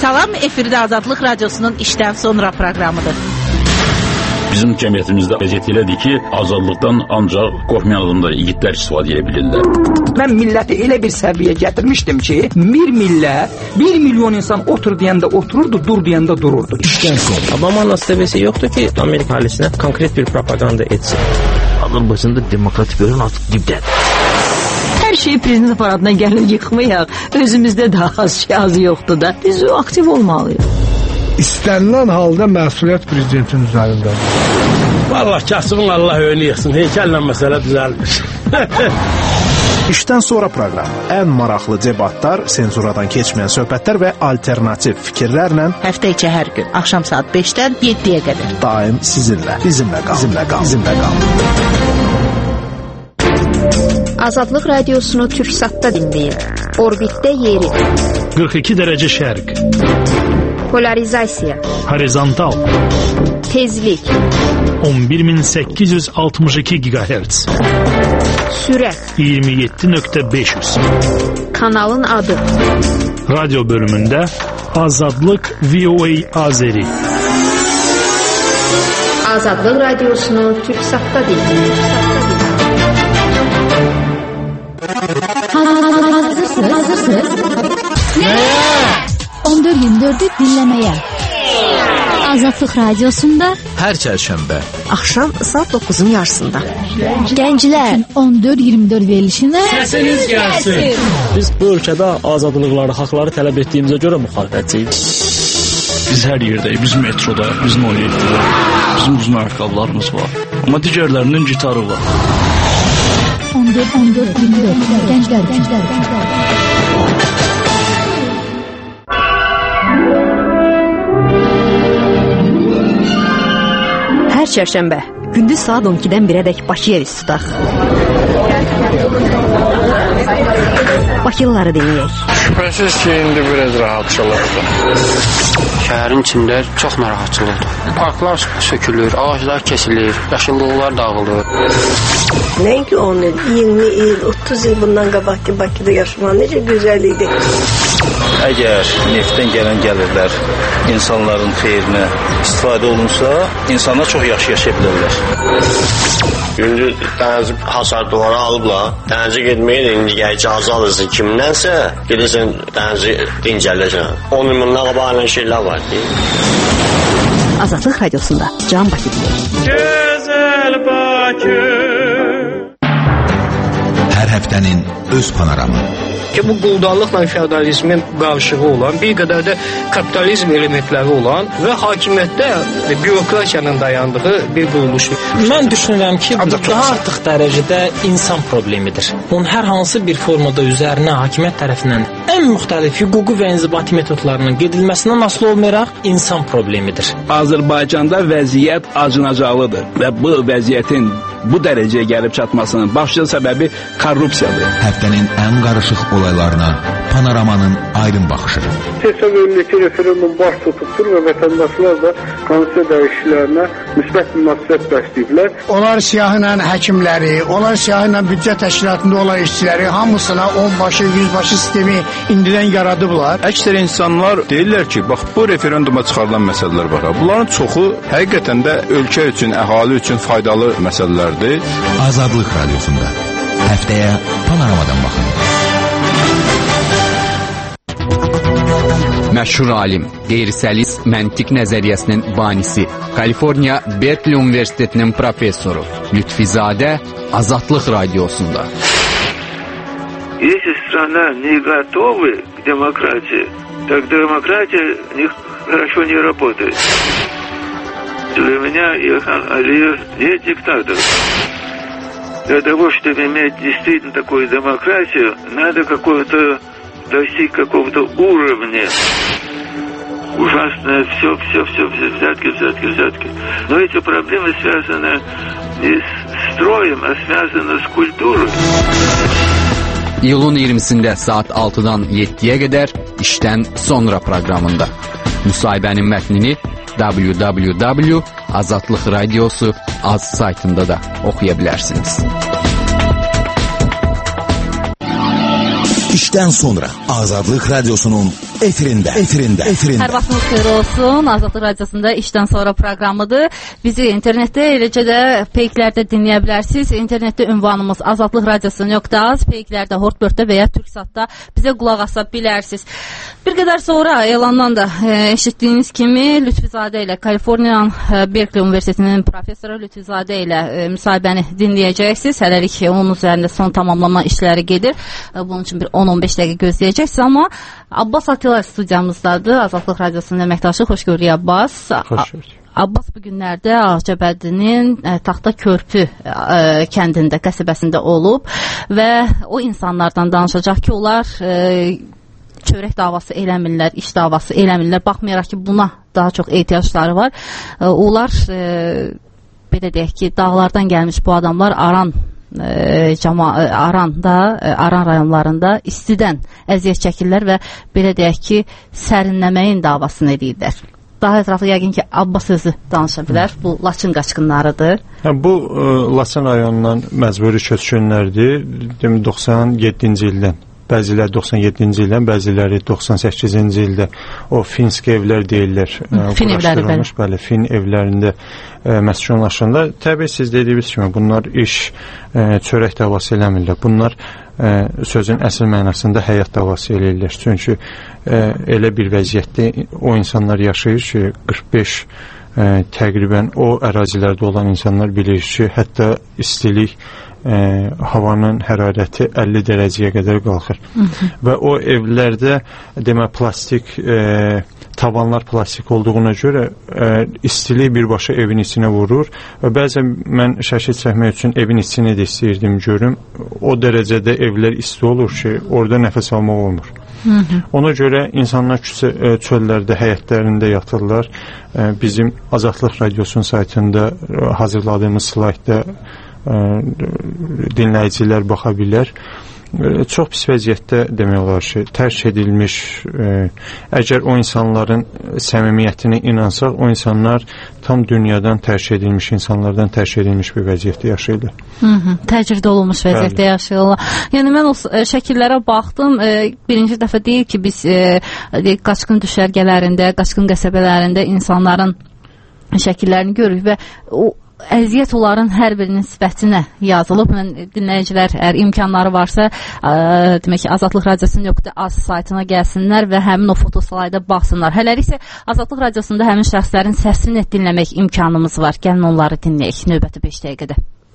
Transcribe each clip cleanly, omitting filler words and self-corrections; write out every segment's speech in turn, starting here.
Salam, efirdə Azadlıq Radiosunun işdən sonra proqramıdır. Bizim cəmiyyətimizdə vəziyyət elədir ki, azadlıqdan ancaq qorxmayan adamlar, igidlər istifadə edə bilirlər. Mən milləti elə bir səviyyə gətirmişdim ki, bir millət, 1 milyon insan otur deyəndə otururdu, dur deyəndə dururdu. Obama'nın seviyesi yoktu ki Amerika ailesine konkret bir propaganda etsin. Azərbaycanda demokratik görün artıq dibdədir. Hər şeyi prezident aparatına gəlib yıxmayaq. Özümüzdə daha az yoxdur da. Biz aktiv olmalıyıq. İstənilən halda məsuliyyət prezidentin üzərindədir. Vallahi kasıbın Allah önü yıxsın. Heykəllə məsələ düzəlmiş. İşdən sonra proqram. Ən maraqlı debatlar, senzuradan keçməyən söhbətlər və alternativ fikirlərlə Həftə içi hər gün axşam saat 5-dən 7-yə qədər. Daim sizinlə. Bizimlə qal. Azadlıq Radiosunu Türksatda dinləyin. Orbitdə yeri. 42 dərəcə şərq. Polarizasiya. Horizontal. Tezlik. 11862 GHz. Sürət. 27.500. Kanalın adı. Radyo bölümündə Azadlıq VOA Azeri. Azadlıq Radiosunu Türksatda dinləyin. Hazırsınız? Nəyə? 14-24'ü dinləməyə. Azadlıq Radiosunda hər çərşənbə Axşam saat 9'un yarısında. Gənclər 14-24 verilişində Səsiniz gəlsin. Biz bu ölkədə azadlıqları, haqları tələb etdiyimizə görə müxalifətçiyik. Biz hər yerdəyik, biz metroda, biz Noyevdə, bizim uzun ayaqqabılarımız var. Amma digərlərinin gitarı var. 14-24 Gənclər. Hər çərşənbə gündüz saat 12-dən 1-ədək Bakı yeri tutaq. Bakılıları dinləyək. Şübhəsiz ki, indi biraz rahatçılıqdır. Şəhərin içində çox narahatçılıqdır. Parklar sökülür, ağaclar kesilir, yaşıllıqlar dağılır. Nəinki 10 il, 20 il, 30 il bundan qabaqki Bakıda yaşamaq necə gözəl idi. Əgər neftdən gələn gəlirlər insanların xeyrinə istifadə olunsa, insanlar çox yaxşı yaşaya bilərlər. Gündüz dənizi hasardıları alıblar, dənizi getməyə də indi icazə alırsın kimdənsə, gedirsən dənizi dincəlirsən. 10 il bundan qabaqla şeylər var ki. Azadlıq Radiosunda Can Bakı dinləyək. Gözəl Bakı. Hər həftənin öz panoramı. Ki bu quldarlıqla feodalizmin qarışığı olan, bir qədər də kapitalizm elementləri olan və hakimiyyətdə bürokratiyanın dayandığı bir quruluşdur. Mən düşünürəm ki, bu daha artıq dərəcədə insan problemidir. Bunun hər hansı bir formada üzərinə hakimiyyət tərəfindən ən müxtəlif hüquqi və inzibati metodlarının gedilməsindən asılı olmayaraq insan problemidir. Azərbaycanda vəziyyət acınacaqlıdır və bu vəziyyətin bu dərəcəyə gəlib çatmasının başlıca səbəbi korrupsiyadır. Həftənin ən qarışıq olaylarına panoramanın aydın baxışı. Hesab edilir ki, referendum baş tutubdur və vətəndaşlar da konstitusiya dəyişikliklərinə müsbət münasibət bəsləyiblər. Onlar siyahıyla həkimləri, onlar siyahıyla büdcə təşkilatında olan işçiləri hamısına onbaşı, yüzbaşı sistemi indidən yaradıblar. Əksər insanlar deyirlər ki, bax bu referenduma çıxarılan məsələlər var. Bunların çoxu həqiqətən də ölkə üçün, əhali üçün faydalı məsələlərdir. Azadlıq Radiosunda həftəyə panoramadan baxın. Məşhur alim, qeyri-səlis məntiq nəzəriyyəsinin banisi, Kaliforniya Berkeley Universitetinin professoru Lütfizadə Azadlıq Radiosunda. Если страна не готова к демократии, так демократия у них хорошо не работает. Для меня Ильхам Алиев не диктатор. Для того, чтобы иметь действительно такую демократию, надо достичь какого-то уровня. Ужасное все, взятки. Но эти проблемы связаны не с строем, а связаны с культурой. İyulun 20-sində saat 6-dan 7-yə qədər işdən sonra proqramında. Müsahibənin mətnini www.azadlıqradiosu.az saytında da oxuya bilərsiniz. İşdən sonra Azadlıq Radiosunun efirində. Hər vaxtınız xeyir olsun. Azadlıq Radiosunda işdən sonra proqramıdır. Bizi internetdə, eləcə də peyklərdə dinləyə bilərsiniz. İnternetdə ünvanımız azadlıqradiosu.az, peyklərdə, Hortbörtdə və ya Türksatda bizə qulaq asa bilərsiniz. Bir qədər sonra elandan da eşitdiyiniz kimi Lütfüzadə ilə Kaliforniyanın Berkeley Universitetinin professoru Lütfüzadə ilə müsahibəni dinləyəcəksiniz. Hələlik onun üzərində son tamamlama işləri gedir. Bunun üçün bir 10-15 dəqiqə gözləyəcəksiniz. Amma Abbas Atilla studiyamızdadır. Azadlıq Radiosunun əməkdaşı. Xoş gördük Abbas. Xoş gördük. Abbas bu günlərdə Ağcabədinin Taxta Körpü kəndində, qəsəbəsində olub və o insanlardan danışacaq ki, onlar çörək davası eləmirlər, iş davası eləmirlər. Baxmayaraq ki, buna daha çox ehtiyacları var. Onlar belə deyək ki, dağlardan gəlmiş bu adamlar Aran rayonlarında istidən əziyyət çəkirlər və belə deyək ki, sərinləməyin davasını edirlər. Daha ətraflı yəqin ki, Abbas özü danışa bilər. Bu Laçın qaçqınlarıdır. Bu Laçın rayonundan məcburi köçkünlərdir. 97-ci ildən. Bəziləri 97-ci ildən, bəziləri 98-ci ildə o finsk evlər deyirlər. Fin evləri, bəli, fin evlərində məskunlaşırlar. Təbii siz dediyiniz kimi bunlar iş, çörək davası eləmirlər. Bunlar sözün əsl mənasında həyat davası eləyirlər. Çünki elə bir vəziyyətdə o insanlar yaşayır ki, 45 təqribən o ərazilərdə olan insanlar bilir ki, hətta istilik havanın hərarəti 50 dərəcəyə qədər qalxır. Və o evlərdə plastik tavanlar plastik olduğuna görə istilik birbaşa evin içinə vurur və bəzən mən şəkil çəkmək üçün evin içini də istəyirdim görüm. O dərəcədə evlər isti olur ki, orada nəfəs almaq olmur. Ona görə insanlar çöllərdə, həyətlərində yatırlar. Bizim Azadlıq Radiosunun saytında hazırladığımız slaytda dinləyicilər baxa bilər. Çox pis vəziyyətdə demək olar ki, tərk edilmiş, əgər o insanların səmimiyyətinə inansaq, o insanlar tam dünyadan tərk edilmiş insanlardan tərk edilmiş bir vəziyyətdə yaşayırlar. Təcrid olunmuş vəziyyətdə yaşayırlar. Yəni mən o şəkillərə baxdım. Birinci dəfə deyil ki, biz qaçqın düşərgələrində, qaçqın qəsəbələrində insanların şəkillərini görürük və o əziyyət onların hər birinin sifətinə yazılıb. Mən dinləyicilər əgər imkanları varsa, demək ki, Azadlıq Radiosu.az saytına gəlsinlər və həmin o fotoslayda baxsınlar. Hələlik isə Azadlıq Radiosunda həmin şəxslərin səsini dinləmək imkanımız var. Gəlin onları dinləyək növbəti 5 dəqiqədə.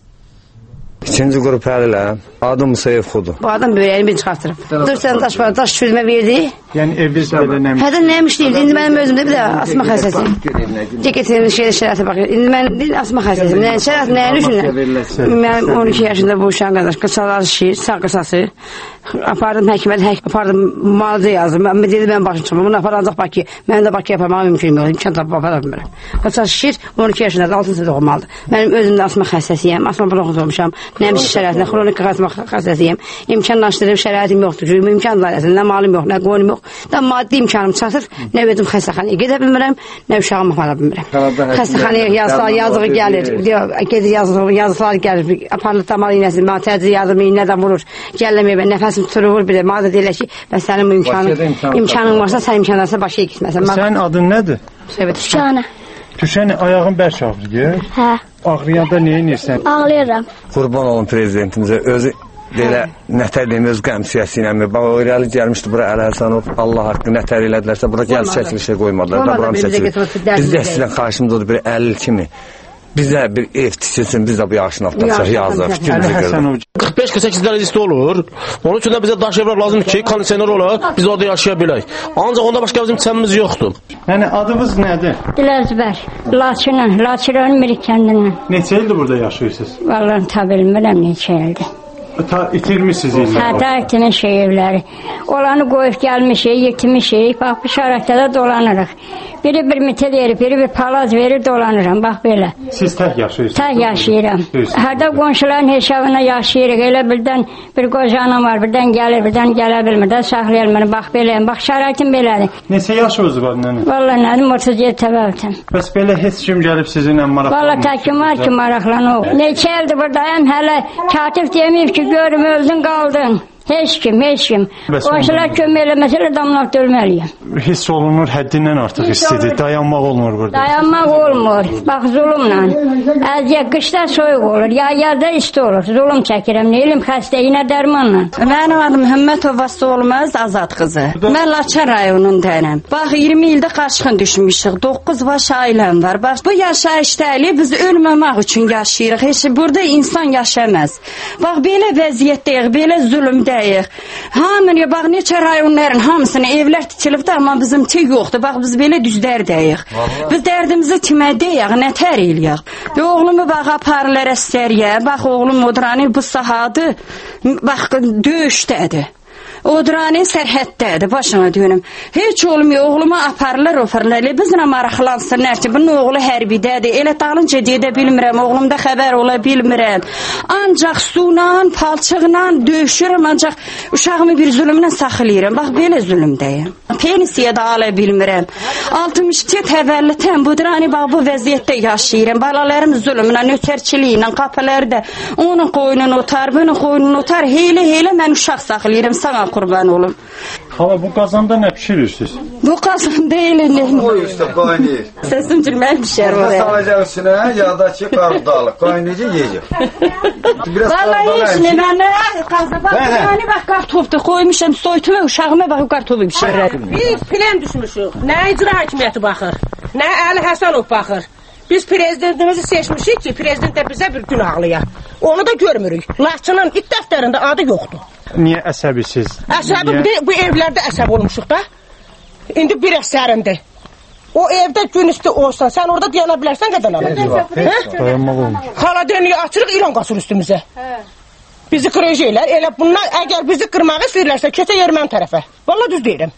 İkinci qrup həllə, adım Musayev Xudu. Bu adam böyəyini bir çıxartırıb. Dur sən daş çürümə verdi. Yəni eviniz belə nəmiş? Hədə nəmiş deyildi. İndi mənim özümdə bir də asma xəstəsiyim. Ceketimin şərətə baxır. İndi mən asma xəstəsiyim. Şərət nəyin üçün? Mənim 12 yaşında bu uşağın qardaş qısalar şiir, sağ qısası. Apardım həkimə, apardım mağaza yazdım. Mən dedim mən başım çıxmam. Bunu aparacaq Bakı. Mən də Bakı yapamağa mümkün yox. İmkan tapıb apara bilmirəm. Qısas şiir 12 yaşındadır, 6 sınıfda doğmalıdır. Mənim özümdə asma xəstəsiyəm. Asma bronxit olmuşam. Nəmiş şərətində xronik asma xəstəsiyəm. İmkanlaşdırıb şəraitim yoxdur. İmkan dairəsində nə malım yox, nə qoyunum yox. Da maddi imkanım çatır. Nə özüm xəstəxanaya gedə bilmirəm, nə uşağımı apara bilmirəm. Xəstəxanaya yazığı gəlir. Gedir yazıqlar gəlir. Aparılır damal iynəsi, mən təcrid yazım, iynə də vurur. Gəlləməyəm, nəfəsim tuturur bir də. Mağaza deyirlər ki, bəs sənin bu imkanın varsa, sən imkanlarsa başa gitməsən. Sənin adın nədir? Tüşanə. Tüşanə, ayağın bərk ağrıyır. Hə. Ağrıyanda nə edirsən? Ağlayıram. Qurban olun prezidentimizə. Özü belə nətər deyim, öz qəmsiyyəsi ilə mi? Bax, irəli gəlmişdi bura Əl Həsənov. Allah haqqı nətər elədilərsə, bura gəlib çəkilişə qoymadılar. Da buram çəkilir. Biz də sizdən xahişimiz odur, bir 50 kimi. Bizə bir ev tikilsin, biz də bu yaşın altdan yazıq. 45-48 dərəcəsi olur. Onun üçün də bizə daş evlər lazımdır ki, kondisioner olar, biz orada yaşaya bilək. Ancaq onda başqa bizim çəmimiz yoxdur. Yəni adınız nədir? Dilazbər. Laçın Mirik kəndindən. Neçə ildir burada yaşayırsınız? Vallahi ta bilmirəm neçə ildir. İtirmişsiniz illər. Hə, itimiş evləri. Olanı qoyub gəlmişik, yetmişik. Bax, bu şərətdə də dolanırıq. Biri bir mitel verir, biri bir palaz verir, dolanıram. Bax, belə. Siz tək yaşayırsınız? Tək yaşayıram. Hərdə qonşuların hesabına yaşayırıq. Elə birdən bir qocanım var, birdən gəlir, birdən gələ bilmir. Də saxlayalım bəni. Bax, beləyəm. Bax, şərətim belədir. Neçə yaşınız var, nənə? Vallahi nədim, 37 təvəvvətəm. Bəs belə heç kim gəlib sizinlə maraqlanmır? Vallahi təkim var ki, maraqlanır. Neçə ildir buradayım, hələ katib deməyib ki, görüm, öldün, qaldın. Heç kim. Başlar kömək eləməsələr damlar dölməliyəm. Hiss olunur, həddindən artıq istidir. Dayanmaq olmur burada. Dayanmaq olmur. Bax, zulümlə. Əziyyət, qışda soyuq olur, yazda isti olur. Zulüm çəkirəm, nə eləm, xəstəyinə dərmanla. Mənim adım Həmmətov Vassı olmaz, Azad qızı. Mən Laçın rayonundayım. Bax, 20 ildə qaçqın düşmüşük. 9 baş ailəm var. Bax, bu yaşayışdaylı biz ölməmək üçün yaşayırıq. Heç burada insan yaşamaz. Bax, belə vəziyyətdəyik, belə zulümdəyik. Hamıya bax, neçə rayonların hamısını evlər tikilibdir, amma bizimki yoxdur. Bax, biz belə düzdərdəyik. Biz dərdimizi kimədəyik, nətər eləyək. Oğlumu bax, aparırlar əskəriyə. Bax, oğlum Odrani bu sahadı, bax, döyüşdədir. Odrani sərhəddədir, başına dönüm. Heç olmuyor, oğlumu aparırlar. Bizlə maraqlansınlar ki, bunun oğlu hərbidədir. Elə dalınca deyə bilmirəm, oğlumda xəbər ola bilmirəm. Ancaq suyla, palçıqla döyüşürəm, ancaq uşağımı bir zülümlə saxlayıram. Bax, belə zülümdəyim. Pensiya da ala bilmirəm. 62 təvəllütəm, Odrani bax, bu vəziyyətdə yaşayıram. Balalarım zülümlə, nökərçiliylə, qapılarda onun qoynunu otar, bunun qoynunu otar. Heylə mən uşaq saxlayıram, sana qurban olum. Hala, bu qazanda nə pişirirsiniz? Bu qazanda elə Qoy üstə qaynayır. Səsim cürmək pişər oraya. Salacaq üstünə, yağdakı qarudalıq. Qaynayıcı yiyəcək. Vallahi heç nə, mənə qazda bax, qartofda qoymuşam, soytuma uşağıma bax, qartofu pişirərəm. Biz plan düşmüşük. Nə icra hakimiyyəti baxır, nə Əli Həsənov baxır. Biz prezidentimizi seçmişik ki, prezident də bizə bir gün ağlayaq. Onu da görmürük. Laçının it dəftərində adı yoxdur. Niyə əsəbisiz? Əsəbi, bu evlərdə əsəb olmuşuq da. İndi bir əsərindir. O evdə gün üstü olsan, sən orada dayana bilərsən qədər alır. Dayanmaq olmur. Xaladeniya açırıq, İran qaçır üstümüzə. Bizi qırıcıylar. Elə bunlar, əgər bizi qırmağı istəyirlərsə, keçə Erməni tərəfə. Vallahi düz deyirəm.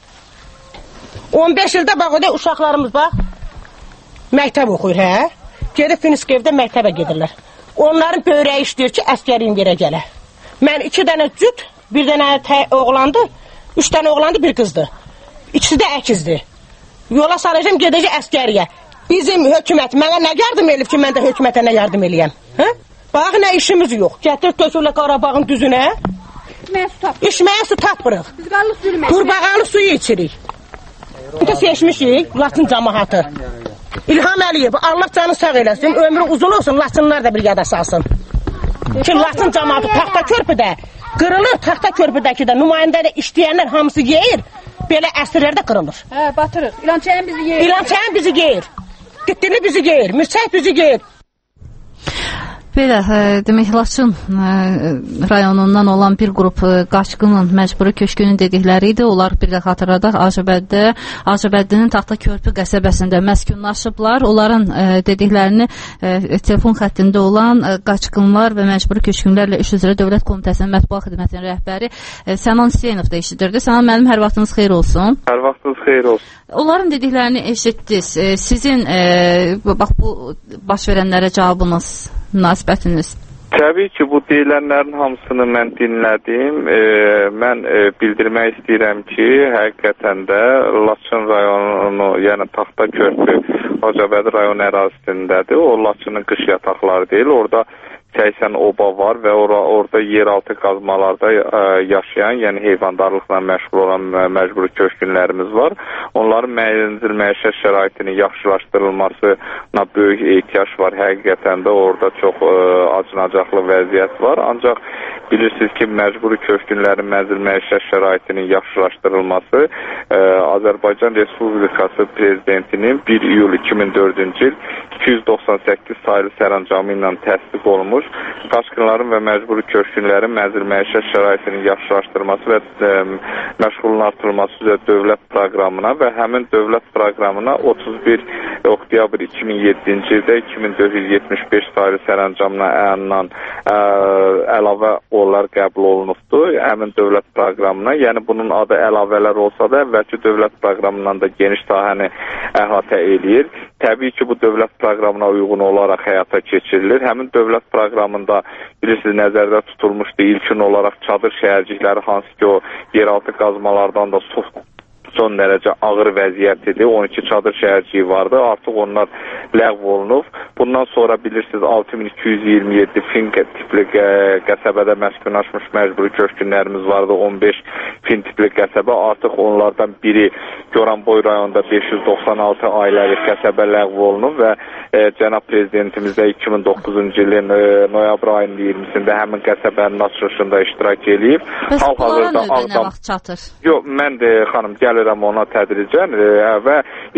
15 ildə bax, o da uşaqlarımız bax, məktəb oxuyur, hə? Gedib Finskevdə məktəbə gedirlər. Onların böyrəyi işləyir ki, əskərin yerə gələ. Mən 2 dənə cüt, bir dənə oğlandı, 3 dənə oğlandı, bir qızdı. İkisi də əkizdir. Yola salacağım, gedəcək əskəriyə. Bizim hökumət mənə nə yardım elib ki, mən də hökumətə nə yardım eləyəm? Hə? Bax, nə işimiz yox. Gətir, tökürlər Qarabağın düzünə. İçməyə su tapırıq. Qurbağalı suyu içirik. Burada seçmişik, Laçın cəmaatı. İlham Əliyev, Allah canı sağ eləsin, ömrü uzun olsun, Laçınlar da bir yada salsın. Ki, Laçın cəmaatı taxta körpüdə qırılır, taxta körpüdəki də nümayəndədə işləyənlər hamısı yeyir, belə əsirlər də qırılır. Hə, batırıq. İlançayın bizi yeyir. İlançayın bizi yeyir. Gitdili bizi yeyir, Mürsək bizi yeyir. Belə, demək, Laçın rayonundan olan bir qrup qaçqının məcburi köşkünün dedikləri idi. Onlar bir də xatırladaq, Ağcabəddinin Taxta Körpü qəsəbəsində məskunlaşıblar. Onların dediklərini telefon xəttində olan qaçqınlar və məcburi köşkünlərlə iş üzrə Dövlət Komitəsinin mətbuat xidmətinin rəhbəri Sənan Hüseynov da eşidirdi. Sənan müəllim, hər vaxtınız xeyir olsun. Hər vaxtınız xeyir olsun. Onların dediklərini eşitdiniz. Sizin bax bu baş verənlərə cavabınız, münasibətiniz? Təbii ki, bu deyilənlərin hamısını mən dinlədim. Mən bildirmək istəyirəm ki, həqiqətən də Laçın rayonu, yəni Taxta Körpü Ağcabədi rayon ərazisindədir. O Laçının qış yataqları deyil. Orada 80 oba var və orada yeraltı qazmalarda yaşayan, yəni heyvandarlıqla məşğul olan məcburi köşkünlərimiz var. Onların məişət şəraitinin yaxşılaşdırılmasına böyük ehtiyac var. Həqiqətən də orada çox acınacaqlı vəziyyət var. Ancaq bilirsiniz ki, məcburi köşkünlərin məişət şəraitinin yaxşılaşdırılması Azərbaycan Respublikası Prezidentinin 1 iyul 2004-cü il 298 sayılı sərəncamı ilə təsdiq olunmuş qaçqınların və məcburi köşkünlərin məişət şəraitinin yaxşılaşdırılması və məşğulun artırılması üzrə dövlət proqramına və həmin dövlət proqramına 31 oktyabr 2007-ci ildə 2475 sayılı sərəncamına əlavə olaraq qəbul olunubdur. Həmin dövlət proqramına, yəni bunun adı əlavələr olsa da əvvəlki dövlət proqramından da geniş sahəni əhatə eləyir. Təbii ki, bu dövlət proqramına uyğun olaraq həyata keçirilir. Həmin dövlət proqramında bilirsiniz, nəzərdə tutulmuşdu ilkin olaraq çadır şəhərcikləri, hansı ki o yeraltı qazmalardan da son dərəcə ağır vəziyyətidir. 12 çadır şəhərciyi vardı. Artıq onlar ləğv olunub. Bundan sonra bilirsiniz 6227 fin tipli qəsəbədə məskunlaşmış məcburi köçkünlərimiz vardı. 15 fin tipli qəsəbə. Artıq onlardan biri Goranboy rayonunda 596 ailəlik qəsəbə ləğv olunub və cənab prezidentimiz də 2009-cu ilin noyabr ayının 20-sində həmin qəsəbənin açılışında iştirak edib. Bəs bunlara növbə nə vaxt çatır? Yox, mən də xanım gəlirəm ona tədricən və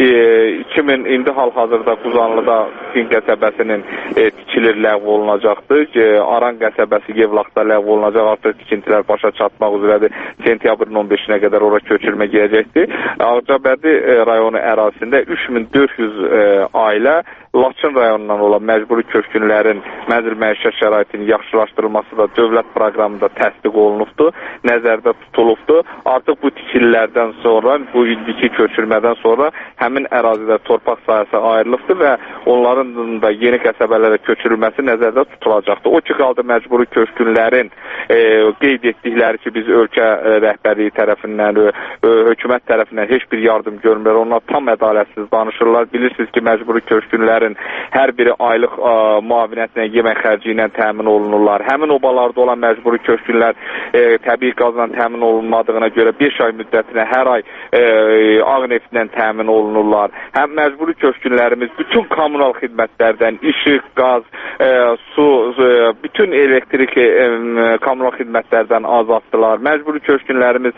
indi hal-hazırda Quzanlıda fin qəsəbəsinin tikilir ləğv olunacaqdır. Aran qəsəbəsi Yevlaxda ləğv olunacaq. Artıq tikintilər başa çatmaq üzrədir. Sentyabrın 15-nə qədər ora köçürmə gələcəkdir. Ağcabədi rayonu ərazisində 3400 ailə Laçın rayonundan olan məcburi köçkünlərin mənzil məişət şəraitinin yaxşılaşdırılması da dövlət proqramında təsdiq olunubdur, nəzərdə tutulubdur. Artıq bu tikililərdən sonra, bu indiki köçürmədən sonra həmin ərazidə torpaq sahəsi ayrılıbdır və onların da yeni qəsəbələrə köçürülməsi nəzərdə tutulacaqdır. O ki, qaldı məcburi köçkünlərin qeyd etdikləri ki, biz ölkə rəhbərliyi tərəfindən, hökumət tərəfindən heç bir yardım görmür. Onlar tam ədalətsiz danışırlar. Bilirsiniz ki, məcburi köçkünlər hər biri aylıq müavinətlə, yemək xərci ilə təmin olunurlar. Həmin obalarda olan məcburi köçkünlər təbii qazla təmin olunmadığına görə 5 ay müddətinə hər ay ağ neftlə təmin olunurlar. Həm məcburi köçkünlərimiz bütün kommunal xidmətlərdən, işıq, qaz, su, bütün elektrik kommunal xidmətlərdən azaddılar. Məcburi köçkünlərimiz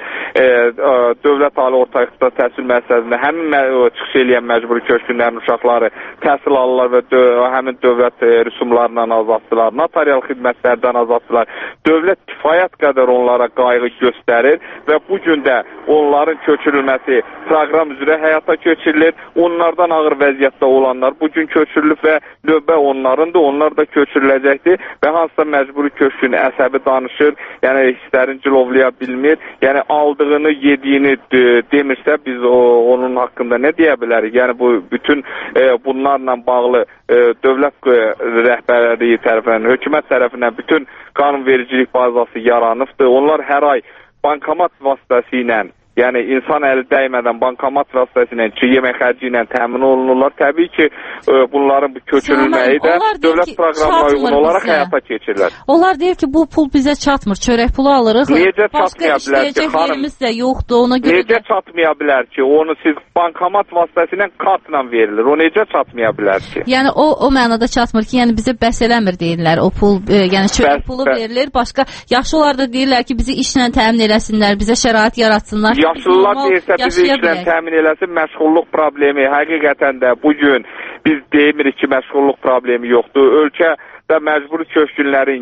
dövlət ali orta ixtisas təhsil müəssisəsində həmin çıxış eləyən məcburi köçkünlərin uşaqları təhsil alırlar və həmin dövlət rüsumlarından azaddılar, notarial xidmətlərdən azaddılar. Dövlət kifayət qədər onlara qayğı göstərir və bu gün də onların köçürülməsi proqram üzrə həyata keçirilir. Onlardan ağır vəziyyətdə olanlar bugün köçürülüb və növbə onlarındır, onlar da köçürüləcəkdir və hansısa məcburi köçkün əsəbi danışır, yəni hisslərini cilovlaya bilmir, yəni aldığını, yediyini demirsə biz onun haqqında nə deyə bilərik? Yəni bu bütün bunlarla bağlı dövlət rəhbərliyi tərəfindən, hökumət tərəfindən bütün qanunvericilik bazası yaranıbdır. Onlar hər ay bankomat vasitəsilə, yəni insan əli dəymədən bankomat vasitəsilə yemək xərci ilə təmin olunurlar. Təbii ki, bunların bu köçürülməyi də dövlət proqramına uyğun olaraq həyata keçirilir. Onlar deyir ki, bu pul bizə çatmır, çörək pulu alırıq. Necə çatmaya bilər ki, xanım? Də yoxdur, ona görə necə çatmaya bilər ki, onu siz bankomat vasitəsilə kartla verilir. O necə çatmaya bilər ki? Yəni o mənada çatmır ki, yəni bizə bəs eləmir deyirlər. O pul, yəni çörək pulu verilir. Başqa yaxşı olar da deyirlər ki, bizi işlə təmin eləsinlər, bizə şərait yaratsınlar. Yaşlılar deyirsə bizi işlə təmin eləsin, məşğulluq problemi həqiqətən də bugün biz demirik ki, məşğulluq problemi yoxdur. Ölkədə məcburi köçkünlərin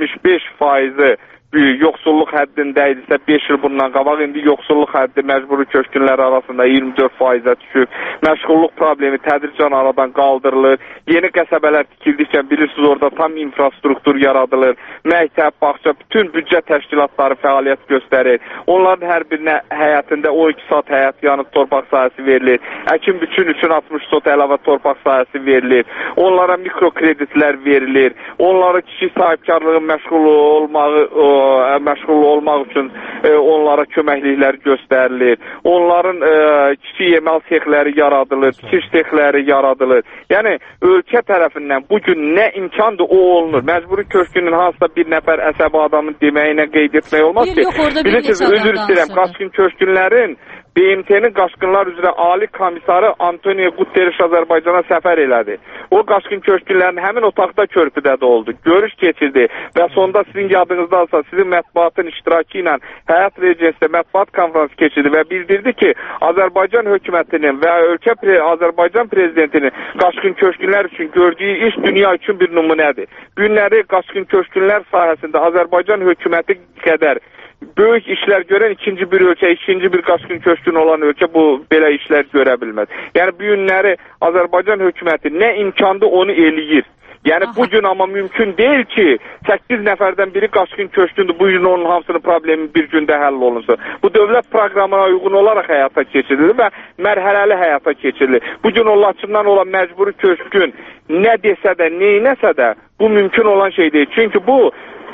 75% yoxsulluq həddində idisə 5 il bundan qabaq, indi yoxsulluq həddi məcburi köçkünlər arasında 24%-ə düşüb. Məşğulluq problemi tədricən aradan qaldırılır. Yeni qəsəbələr tikildikcə bilirsiniz orada tam infrastruktur yaradılır. Məktəb, bağça, bütün büdcə təşkilatları fəaliyyət göstərir. Onların hər birinə həyətində 12 saat həyat yanıb torpaq sahəsi verilir. Əkin biçin üçün 60 sot əlavə torpaq sahəsi verilir. Onlara mikrokreditlər verilir. Onlara kişi sahibkarlığı məşğul olmaq üçün onlara köməkliklər göstərilir. Onların kiçik emal sexləri yaradılır, tikiş sexləri yaradılır. Yəni, ölkə tərəfindən bugün nə imkandır, o olunur. Məcburi köçkünün hansısa bir nəfər əsəbi adamın deməyinə qeyd etmək olmaz ki. Bilirsiniz, üzr istəyirəm, qaçqın köçkünlərin BMT-nin qaçqınlar üzrə Ali komissarı Antonio Guterres Azərbaycana səfər elədi. O qaçqın köçkünlərin həmin otaqda körpüdə də oldu. Görüş keçirdi və sonda sizin yadınızdadsa sizin mətbuatın iştirakı ilə Həyat Regensi'də mətbuat konferansı keçirdi və bildirdi ki, Azərbaycan hökumətinin və Azərbaycan prezidentinin qaçqın köçkünlər üçün gördüyü iş dünya üçün bir nümunədir. Günləri qaçqın köçkünlər sahəsində Azərbaycan hökuməti qədər böyük işlər görən ikinci bir ölkə, ikinci bir qaçqın köçkün olan ölkə bu belə işlər görə bilməz. Yəni bu günləri Azərbaycan hökuməti nə imkandır onu eləyir. Yəni bugün amma mümkün deyil ki 8 nəfərdən biri qaçqın köçkündür. Bu gün onun hamısının problemi bir gündə həll olunsun. Bu dövlət proqramına uyğun olaraq həyata keçirilir və mərhələli həyata keçirilir. Bugün o Laçından olan məcburi köçkün nə desə də, neynəsə də bu mümkün olan şey deyil. Çünki bu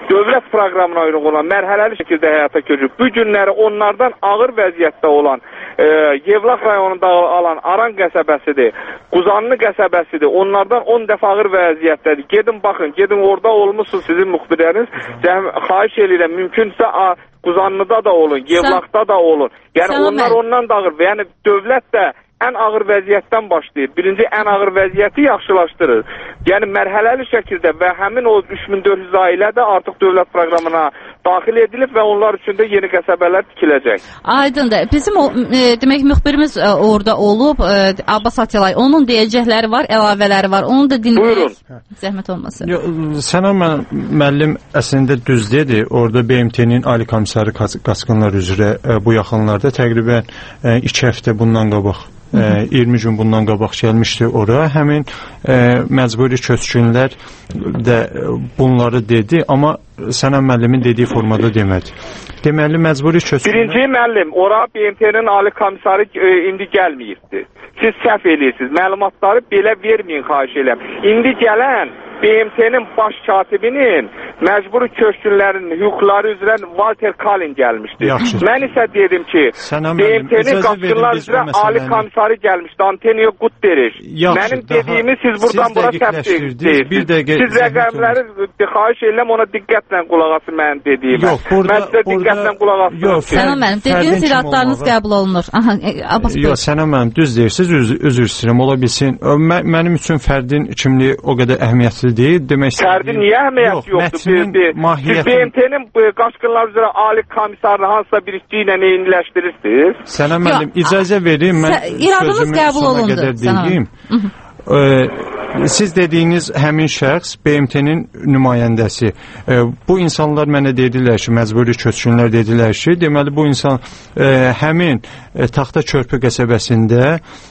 dövlət proqramına uyğun olan mərhələli şəkildə həyata keçirir. Bu günləri onlardan ağır vəziyyətdə olan Yevlax rayonunda alan Aran qəsəbəsidir, Quzanlı qəsəbəsidir. Onlardan 10 dəfə ağır vəziyyətdədir. Gedin baxın, gedin orada olmuşsunuz sizin müxbirləriniz. Xahiş edirəm, mümkünsə Quzanlıda da olun, Yevlaxda da olun. Yəni onlar ondan da ağır. Yəni dövlət də ən ağır vəziyyətdən başlayır. Birinci ən ağır vəziyyəti yaxşılaşdırır. Yəni mərhələli şəkildə və həmin o 3400 ailə də artıq dövlət proqramına daxil edilib və onlar üçün də yeni qəsəbələr tikiləcək. Aydındır. Bizim demək müxbirimiz orada olub, Abbas Atalay. Onun deyəcəkləri var, əlavələri var. Onu da dinləyək. Zəhmət olmasın. Sənan müəllim əslində düz dedi. Orada BMT-nin Ali Komissarı qaçqınlar üzrə bu yaxınlarda təqribən 2 həftə bundan qabaq 20 gün bundan qabaq gəlmişdi ora. Həmin məcburi köçkünlər də bunları dedi, amma Sənan müəllimin dediyi formada demədi. Deməli, məcburi köçkünlər... Birinci müəllim, ora BMT-nin Ali Komissarı indi gəlməyibdir. Siz səhv edirsiniz. Məlumatları belə verməyin, xahiş edirəm. İndi gələn BMT-nin baş katibinin məcburi köçkünlərin hüquqları üzrə Walter Kalin gəlmişdi. Mən isə dedim ki, BMT-nin qaçqınlar üzrə Ali Komissarı gəlmişdi, Antonio Guterres. Mənim dediyimi siz buradan bura təsdiqləyirsiniz. Siz rəqəmləri xahiş edirəm, ona diqqətlə qulaq asın mənim dediyimə. Mən sizə diqqətlə qulaq asın. Sənan mənim, dediyiniz iradlarınız qəbul olunur. Yox, Sənan mənim, düz deyirsiniz, üzr istəyirəm, ola bilsin. Mənim üçün fərdin kimliyi o qədər əhəmiyyətli deyil. Fərdin niyə əhəmiyyəti yoxdur? Siz BMT-nin qaçqınlar üzrə Ali Komissarını hansısa bir işçi ilə eyniləşdirirsiniz? Sənan müəllim, icazə verin, mən sözümün sonuna qədər deyim. Siz dediyiniz həmin şəxs BMT-nin nümayəndəsi. Bu insanlar mənə dedilər ki, məcburi köçkünlər dedilər ki, deməli bu insan həmin Taxta Körpü qəsəbəsində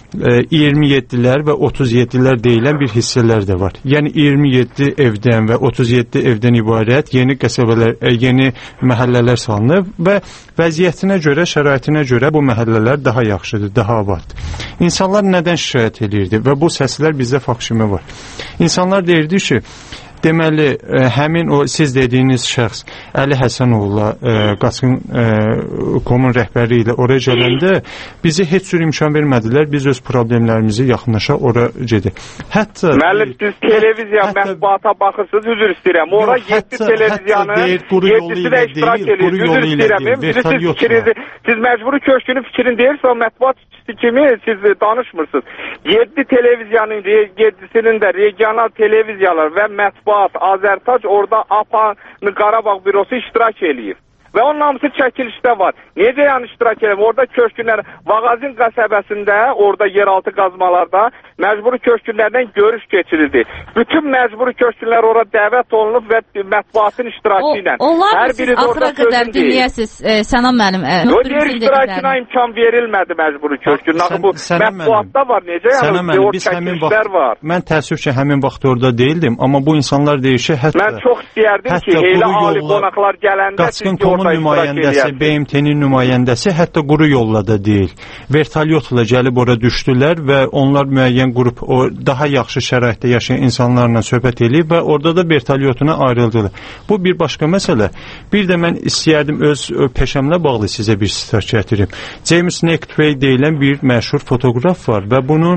27-lər və 37-lər deyilən bir hissələr də var. Yəni 27 evdən və 37 evdən ibarət yeni qəsəbələr, yeni məhəllələr salınıb və vəziyyətinə görə, şəraitinə görə bu məhəllələr daha yaxşıdır, daha abaddır. İnsanlar nədən şikayət edirdi və bu səslər bizdə fakşimi var. İnsanlar deyirdi ki, deməli, həmin o siz dediyiniz şəxs Əli Həsənovla qaçqın komun rəhbəri ilə oraya gələndə bizi heç cür imkan vermədilər. Biz öz problemlərimizi yaxınlaşa ora gedək. Hətta müəllim, siz televiziya mətbuata baxırsınız, üzr istəyirəm. Ora 7 televiziyanın 7-si də iştirak edir. Üzr istəyirəm. Siz məcburi köşkünün fikrini deyirsə, o mətbuat kimi siz danışmırsınız. 7 televiziyanın 7-sinin də regional televiziyalar və mətbuat, Azərtac orada APA Qarabağ bürosu iştirak eləyir. Və onun hamısı çəkilişdə var. Necə yəni iştirak edir? Orada köşkünlər, Vağazin qəsəbəsində, orada yeraltı qazmalarda məcburi köşkünlərdən görüş keçirildi. Bütün məcburi köşkünlər orada dəvət olunub və mətbuatın iştirakı ilə. Onlar siz axıra qədər dinləyəsiniz, Sənan mənim. Yer iştirakına imkan verilmədi məcburi köşkün. Bu mətbuatda var, necə yəni? Orada çəkilişlər var. Mən təəssüf ki, həmin vaxt orada deyildim, amma bu insanlar deyir ki, hətta... Mən çox istəyərdim ki, elə ali qonaqlar gələndə siz nümayəndəsi, BMT-nin nümayəndəsi hətta quru yolla da deyil. Vertolyotla gəlib ora düşdülər və onlar müəyyən qrup, o daha yaxşı şəraitdə yaşayan insanlarla söhbət edib və orada da vertolyotuna ayrıldılar. Bu bir başqa məsələ. Bir də mən istəyərdim öz peşəmlə bağlı sizə bir sitat gətirim. James Nachtwey deyilən bir məşhur fotoqraf var və bunun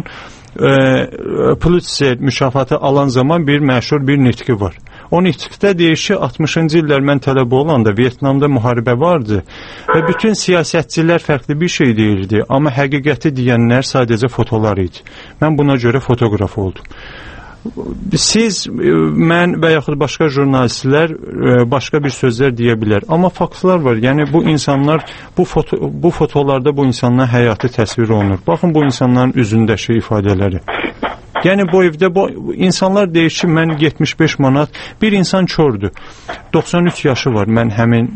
Pulitzer mükafatı alan zaman bir məşhur bir nitqi var. O nitqdə deyir ki, 60-cı illər mən tələbə olanda Vyetnamda müharibə vardı və bütün siyasətçilər fərqli bir şey deyirdi, amma həqiqəti deyənlər sadəcə fotolar idi. Mən buna görə fotoqraf oldum. Siz, mən və yaxud başqa jurnalistlər başqa bir sözlər deyə bilər. Amma faktlar var. Yəni bu insanlar, bu fotolarda bu insanların həyatı təsvir olunur. Baxın bu insanların üzündəki ifadələri. Yəni bu evdə bu insanlar deyir ki, mən 75 manat, bir insan kördur. 93 yaşı var. Mən həmin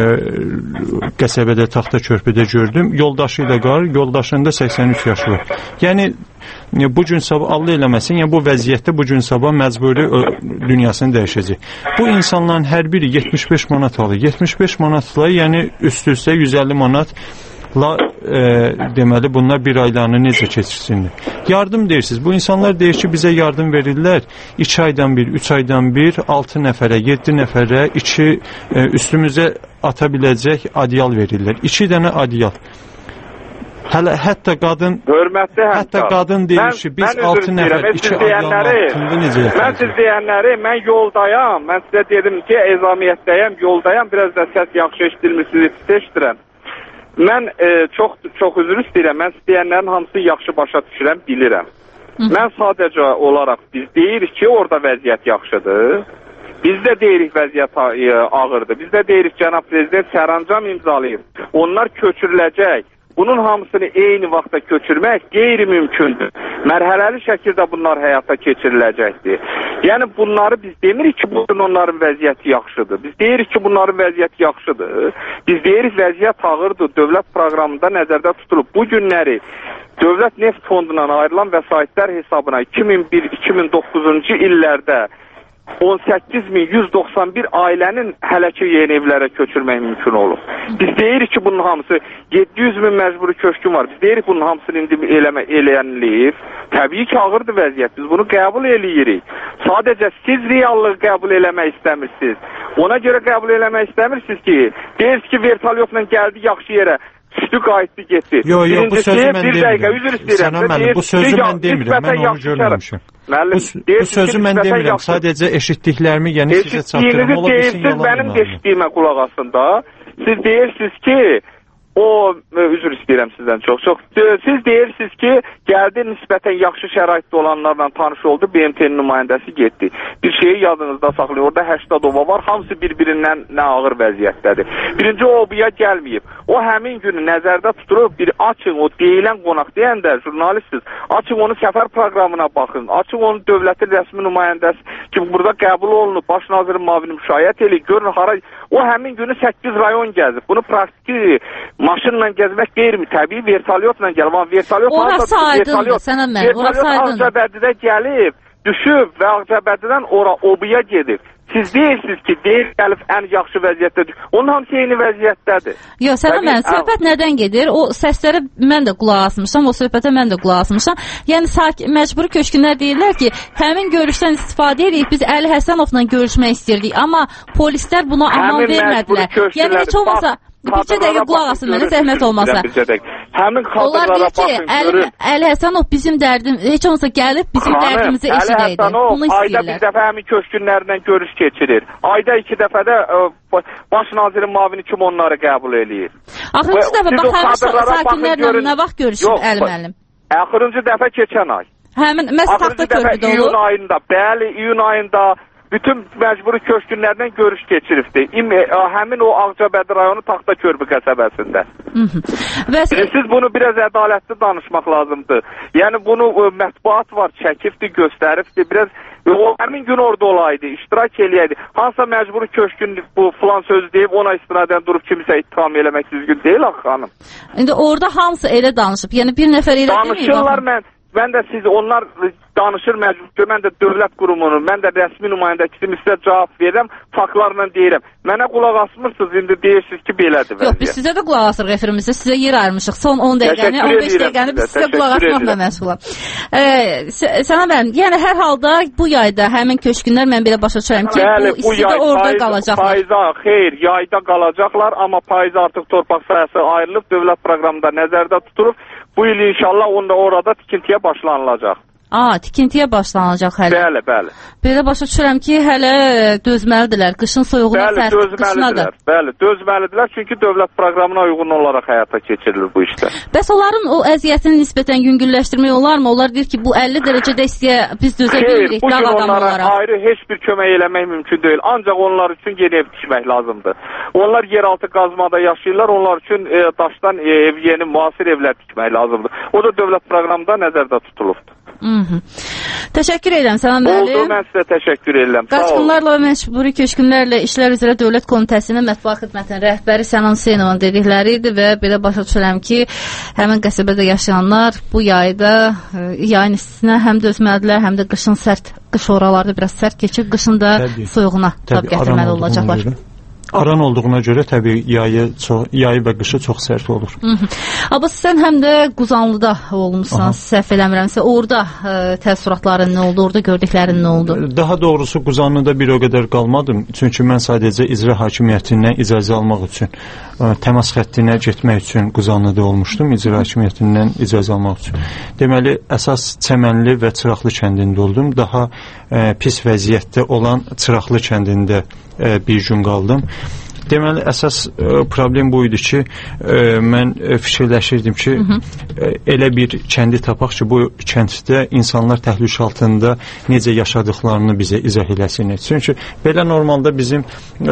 qəsəbədə, Taxta Körpüdə gördüm. Yoldaşı ilə qalır, yoldaşında 83 yaşı var. Yəni bu gün sabah Allah eləməsin, yəni bu vəziyyətdə bu gün sabah məcburi dünyasını dəyişəcək. Bu insanların hər biri 75 manat alır. 75 manatla, yəni üst-üstə 150 manat deməli bunlar bir aylarını necə keçirsinlər. Yardım deyirsiniz. Bu insanlar deyir ki, bizə yardım verirlər. 2 aydan bir, 3 aydan bir, 6 nəfərə, 7 nəfərə, 2 üstümüzə ata biləcək adyal verirlər. 2 dənə adyal. Hətta qadın deyir ki, biz 6 nəfər 2 adyalın altında necə yapacaq? Mən siz deyənləri, mən yoldayam. Mən sizə dedim ki, ezamiyyətdəyəm, yoldayam. Biraz da səs yaxşı eşidilmişsiniz, eşidirəm. Mən çox üzr istəyirəm. Mən istəyənlərin hamısı yaxşı başa düşürəm, bilirəm. Mən sadəcə olaraq biz deyirik ki, orada vəziyyət yaxşıdır. Biz də deyirik vəziyyət ağırdır. Biz də deyirik cənab prezident sərəncam imzalayır. Onlar köçürüləcək. Bunun hamısını eyni vaxtda köçürmək qeyri-mümkündür. Mərhələli şəkildə bunlar həyata keçiriləcəkdir. Yəni bunları biz demirik ki, onların vəziyyəti yaxşıdır. Biz deyirik ki, bunların vəziyyəti yaxşıdır. Biz deyirik vəziyyət ağırdır. Dövlət proqramında nəzərdə tutulub. Bu günləri Dövlət Neft Fondundan ayrılan vəsaitlər hesabına 2009-cu illərdə 18.191 ailənin hələ ki yeni evlərə köçürmək mümkün olur. Biz deyirik ki, bunun hamısı 700.000 məcburi köşkün var. Biz deyirik bunun hamısını indi eləyənliyik. Təbii ki, ağırdır vəziyyət. Biz bunu qəbul eləyirik. Sadəcə siz reallığı qəbul eləmək istəmirsiniz. Ona görə qəbul eləmək istəmirsiniz ki, deyirsiniz ki, vertolyotla gəldi yaxşı yerə. Düşdü, qayıtdı, getdi. Yox, bu sözü mən demirəm. Sənə müəllim, bu sözü mən demirəm. Mən onu görməmişim. Bu sözü mən demirəm. Sadəcə eşitdiklərimi yəni sizə çatdırım. Ola bilsin yalan. Mənim eşitdiyimə qulaq asında siz deyirsiniz ki, üzr istəyirəm sizdən çox. Siz deyirsiniz ki, gəldi nisbətən yaxşı şəraitdə olanlarla tanış oldu, BMT-nin nümayəndəsi getdi. Bir şeyi yadınızda saxlayın, orada 80 ova var, hamısı bir-birindən nə ağır vəziyyətdədir. Birinci o buya gəlməyib. O həmin günü nəzərdə tutulub, bir açın, o deyilən qonaq deyəndə, jurnalistsiz, açın onu səfər proqramına baxın, açın onu dövlətin rəsmi nümayəndəsi ki, burada qəbul olunub, baş nazirin mavini müşayiət eləyir, görün, o həmin günü 8 rayon gəzib. Bunu praktiki maşınla gəzmək qeyri-mi? Təbii vertolyotla gəlib. Orası aydındır, sənə mən. Orası aydındır. Ağcabədidə gəlib, düşüb və Ağcabədidən obuya gedib. Siz deyirsiniz ki, gəlib ən yaxşı vəziyyətdədir. Onun hamısı eyni vəziyyətdədir. Yox, sənə mən, söhbət nədən gedir? O səslərə mən də qulaq asmışam, o söhbətə mən də qulaq asmışam. Yəni, məcburi köşkünlər deyirlər ki, həmin görüşdən istifadə edib, biz Əli Həsənovla görüşmək istirdik. Amma polislər buna amal vermədilər. Yəni, heç olmasa... Bircə dəqiqə qulaq asın mənə, zəhmət olmasa. Onlar deyir ki, Əli Həsənov bizim dərdim, heç olmasa gəlib bizim dərdimizi eşidəydi. Bunu istəyirlər. Ayda bir dəfə həmin köşkünlərlə görüş keçirir. Ayda 2 dəfə də baş nazirin mavini kim onları qəbul eləyir. Axırıncı dəfə, bax, həmin sakinlərlə nə vaxt görüşür Əli müəllim? Axırıncı dəfə keçən ay. Həmin, məhz taxta körpüdə olur. iyun ayında, bəli, iyun ayında bütün məcburi köşkünlərdən görüş keçiribdir. Həmin o Ağcabədi rayonu Taxta Körpü qəsəbəsində. Siz bunu biraz ədalətli danışmaq lazımdır. Yəni bunu mətbuat var, çəkibdir, göstəribdir. Biraz o həmin gün orada olaydı, iştirak eləyəydi. Hansısa məcburi köşkün bu filan sözü deyib ona istinadən durub kimisə ittiham eləmək düzgün deyil axı xanım. İndi orada hamısı elə danışıb. Yəni bir nəfər elə deməyib. Danışırlar mən də siz onlar danışır məcbur, mən də dövlət qurumunun, mən də rəsmi nümayəndəçisiyim, sizə cavab verirəm, faktlarla deyirəm. Mənə qulaq asmırsınız, indi deyirsiniz ki, belədir vəziyyət. Yox, biz sizə də qulaq asırıq efirimizdə, sizə yer ayırmışıq. Son 10 dəqiqəni, 15 dəqiqəni biz sizə qulaq asmaqla məşğulam. Sənə mən, yəni hər halda bu yayda həmin köşkünlər mən belə başa düşürəm ki, bu istidə orada qalacaqlar. Xeyr, yayda qalacaqlar, amma payız artıq torpaq sahəsi ayrılıb, dövlət proqramında nəzərdə tutulub. Bu il inşallah orada tikintiyə başlanılacaq. Tikintiyə başlanacaq hələ. Bəli. Belə başa düşürəm ki, hələ dözməlidirlər. Qışın soyuğuna qışınadır. Bəli, dözməlidirlər. Çünki dövlət proqramına uyğun olaraq həyata keçirilir bu işlər. Bəs onların o əziyyətini nisbətən yüngülləşdirmək olarmı? Onlar deyir ki, bu 50 dərəcədə istiyə biz dözə bilirik. Bu gün onlara ayrı heç bir kömək eləmək mümkün deyil. Ancaq onlar üçün yeni ev tikmək lazımdır. Onlar yeraltı qazmada yaşayırlar. Onlar üçün daşdan yeni müasir evlər tikmək lazımdır. O da dövlət proqramında nəzərdə tutulubdur. Təşəkkür edirəm sənə müəllim. Oldu, mən sizə təşəkkür edirəm. Qaçqınlarla və məcburi köşkünlərlə İşlər üzrə Dövlət Komitəsinin mətbuat xidmətinin rəhbəri Sənan Hüseynovun dedikləri idi və belə başa düşürəm ki, həmin qəsəbədə yaşayanlar bu yayın istisinə həm dözməlidirlər, həm də qış oralarda biraz sərt keçir, qışın da soyuğuna tab gətirməli olacaqlar. Aran olduğuna görə təbii yayı və qışı çox sərt olur. Abbas, sən həm də Quzanlıda olmuşsan, səhv eləmirəmsə. Orada təəssüratların nə oldu? Orada gördüklərin nə oldu? Daha doğrusu Quzanlıda bir o qədər qalmadım. Çünki mən sadəcə icra hakimiyyətindən icazə almaq üçün, təmas xəttinə getmək üçün Quzanlıda olmuşdum. İcra hakimiyyətindən icazə almaq üçün. Deməli, əsas Çəmənli və Çıraqlı kəndində oldum. Daha pis vəziyyətdə olan Çıraqlı kəndində bir gün qaldım. Deməli, əsas problem bu idi ki, mən fikirləşirdim ki, elə bir kəndi tapaq ki, bu kənddə insanlar təhlükə altında necə yaşadıqlarını bizə izah eləsin. Çünki belə normalda bizim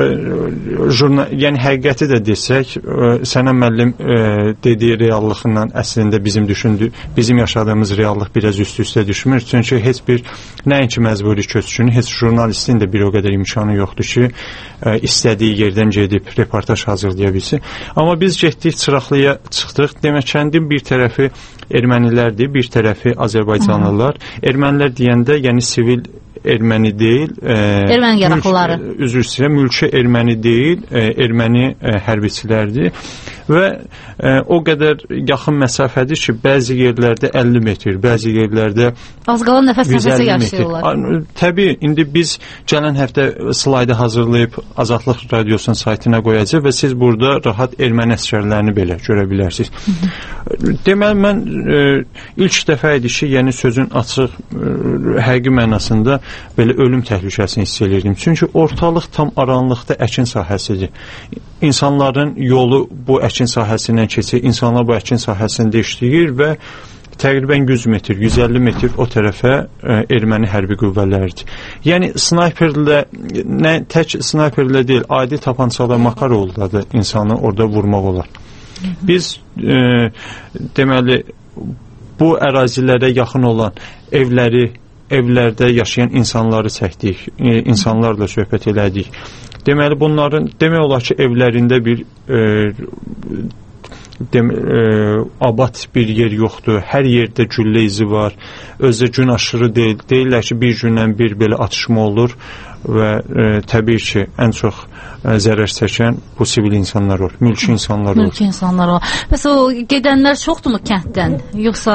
yəni həqiqəti də desək, Sənan müəllim dediyi reallıqla əslində bizim yaşadığımız reallıq biraz üst-üstə düşmür. Çünki heç bir nəinki məcburi köçkünü, heç jurnalistin də bir o qədər imkanı yoxdur ki, istədiyi yerdən gedib reportaj hazırlaya bilsin. Amma biz getdik, Çıraqlıya çıxdıq. Demək, kəndin bir tərəfi ermənilərdir, bir tərəfi Azərbaycanlılar. Ermənilər deyəndə, yəni sivil erməni deyil, erməni yaraqlıları. Üzr istəyirəm, mülki erməni deyil, erməni hərbiçilərdir. Və o qədər yaxın məsafədir ki, bəzi yerlərdə 50 metr, bəzi yerlərdə az qalan nəfəs-nəfəsə yaşayırlar. Təbii, indi biz gələn həftə slaydı hazırlayıb Azadlıq Radiosunun saytına qoyacaq və siz burada rahat erməni əsgərlərini belə görə bilərsiniz. Deməli, mən ilk dəfə idi ki, yəni sözün açıq, həqiqi mənasında belə ölüm təhlükəsini hiss edirdim. Çünki ortalıq tam aranlıqda əkin sahəsidir. İnsanların yolu bu əkin sahəsindən keçir, insanlar bu əkin sahəsində işləyir və təqribən 100 metr, 150 metr o tərəfə erməni hərbi qüvvələridir. Yəni, snayperlə, tək snayperlə deyil, adi tapançalar Makarovla da insanı orada vurmaq olar. Biz, deməli, bu ərazilərə yaxın olan evlərdə yaşayan insanları çəkdik, insanlarla söhbət elədik. Deməli, bunların, demək olar ki, evlərində bir abad bir yer yoxdur. Hər yerdə güllə izi var. Özü gün aşırı deyil. Deyirlər ki, bir gündən bir belə atışma olur və təbii ki, ən çox zərər çəkən bu sivil insanlar olur, mülki insanlar olur. Mülki insanlar olur. Bəs o gedənlər çoxdurmu kənddən, yoxsa?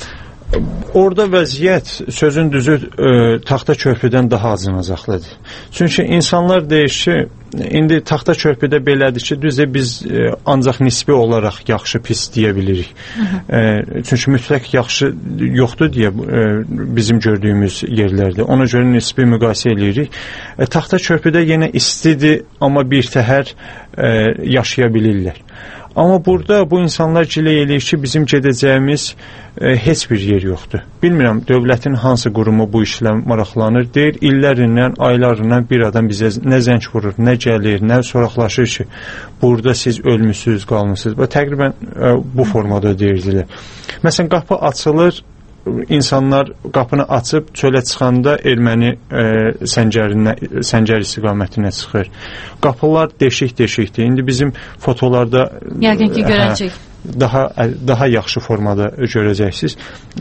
Orada vəziyyət, sözün düzü, taxta körpüdən daha acınacaqlıdır. Çünki insanlar deyir ki, indi taxta körpüdə belədir ki, düzə biz ancaq nisbi olaraq yaxşı, pis deyə bilirik. Çünki mütləq yaxşı yoxdur deyə bizim gördüyümüz yerlərdə. Ona görə nisbi müqayisə edirik. Taxta körpüdə yenə istidir, amma bir təhər yaşaya bilirlər. Amma burada bu insanlar gilə eləyir ki, bizim gedəcəyimiz heç bir yer yoxdur. Bilmirəm, dövlətin hansı qurumu bu işlə maraqlanır. Deyir, illərindən, aylarından bir adam bizə nə zəng vurur, nə gəlir, nə soraqlaşır ki, burada siz ölmüsünüz, qalmısınız. Və təqribən bu formada deyirdilər. Məsələn, qapı açılır, insanlar qapını açıb çölə çıxanda erməni səngər istiqamətinə çıxır. Qapılar deşik-deşikdir. İndi bizim fotolarda yəqin ki, görəcək. Daha yaxşı formada görəcəksiniz.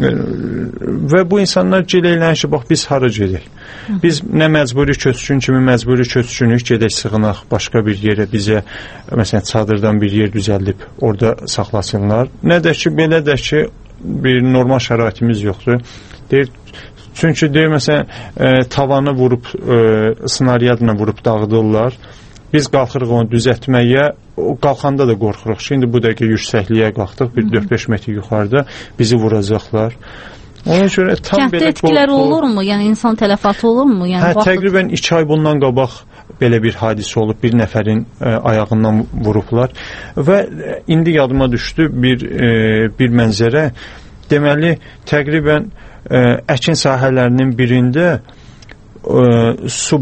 Və bu insanlar giləylənir ki, bax, biz hara gedək? Biz nə məcburi köçkün kimi məcburi köçkünük, gedək sığınaq başqa bir yerə, bizə məsələn çadırdan bir yer düzəldib orada saxlasınlar. Nə də ki, belə də ki, bir normal şəraitimiz yoxdur. Deyir, çünki deyir, məsələn, tavanı vurub, snaryadla vurub dağıdırlar. Biz qalxırıq onu düzəltməyə, qalxanda da qorxuruq. Şimdi bu dəqiqə yüksəkliyə qalxdıq, bir 4-5 metr yuxarıda bizi vuracaqlar. Ona görə tam kənddə etkiləri olurmu? Yəni insan tələfatı olurmu? Yəni, təqribən 2 ay bundan qabaq belə bir hadisə olub, bir nəfərin ayağından vurublar və indi yadıma düşdü bir mənzərə. Deməli, təqribən əkin sahələrinin birində su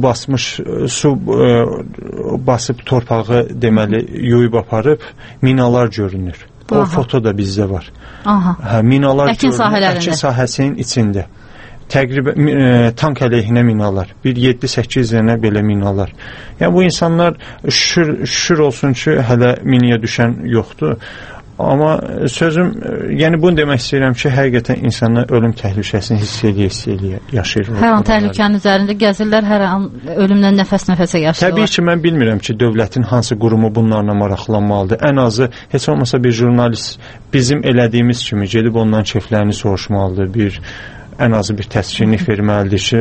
basıb torpağı deməli yuyub aparıb minalar görünür. O foto da bizdə var. Minalar əkin sahələrində. Əkin sahəsinin içində. Təqribən tank əleyhinə minalar. Bir 7-8 dənə belə minalar. Yəni bu insanlar şükür olsun ki, hələ miniyə düşən yoxdur. Amma sözüm, yəni bunu demək istəyirəm ki, həqiqətən insanlar ölüm təhlükəsini hiss eləyə yaşayır. Hər an təhlükənin üzərində gəzirlər, hər an ölümdən nəfəs-nəfəsə yaşayırlar. Təbii ki, mən bilmirəm ki, dövlətin hansı qurumu bunlarla maraqlanmalıdır. Ən azı, heç olmasa bir jurnalist bizim elədiyimiz kimi gedib ondan keyflərini soruşmalıdır, ən azı bir təskinlik verməlidir ki,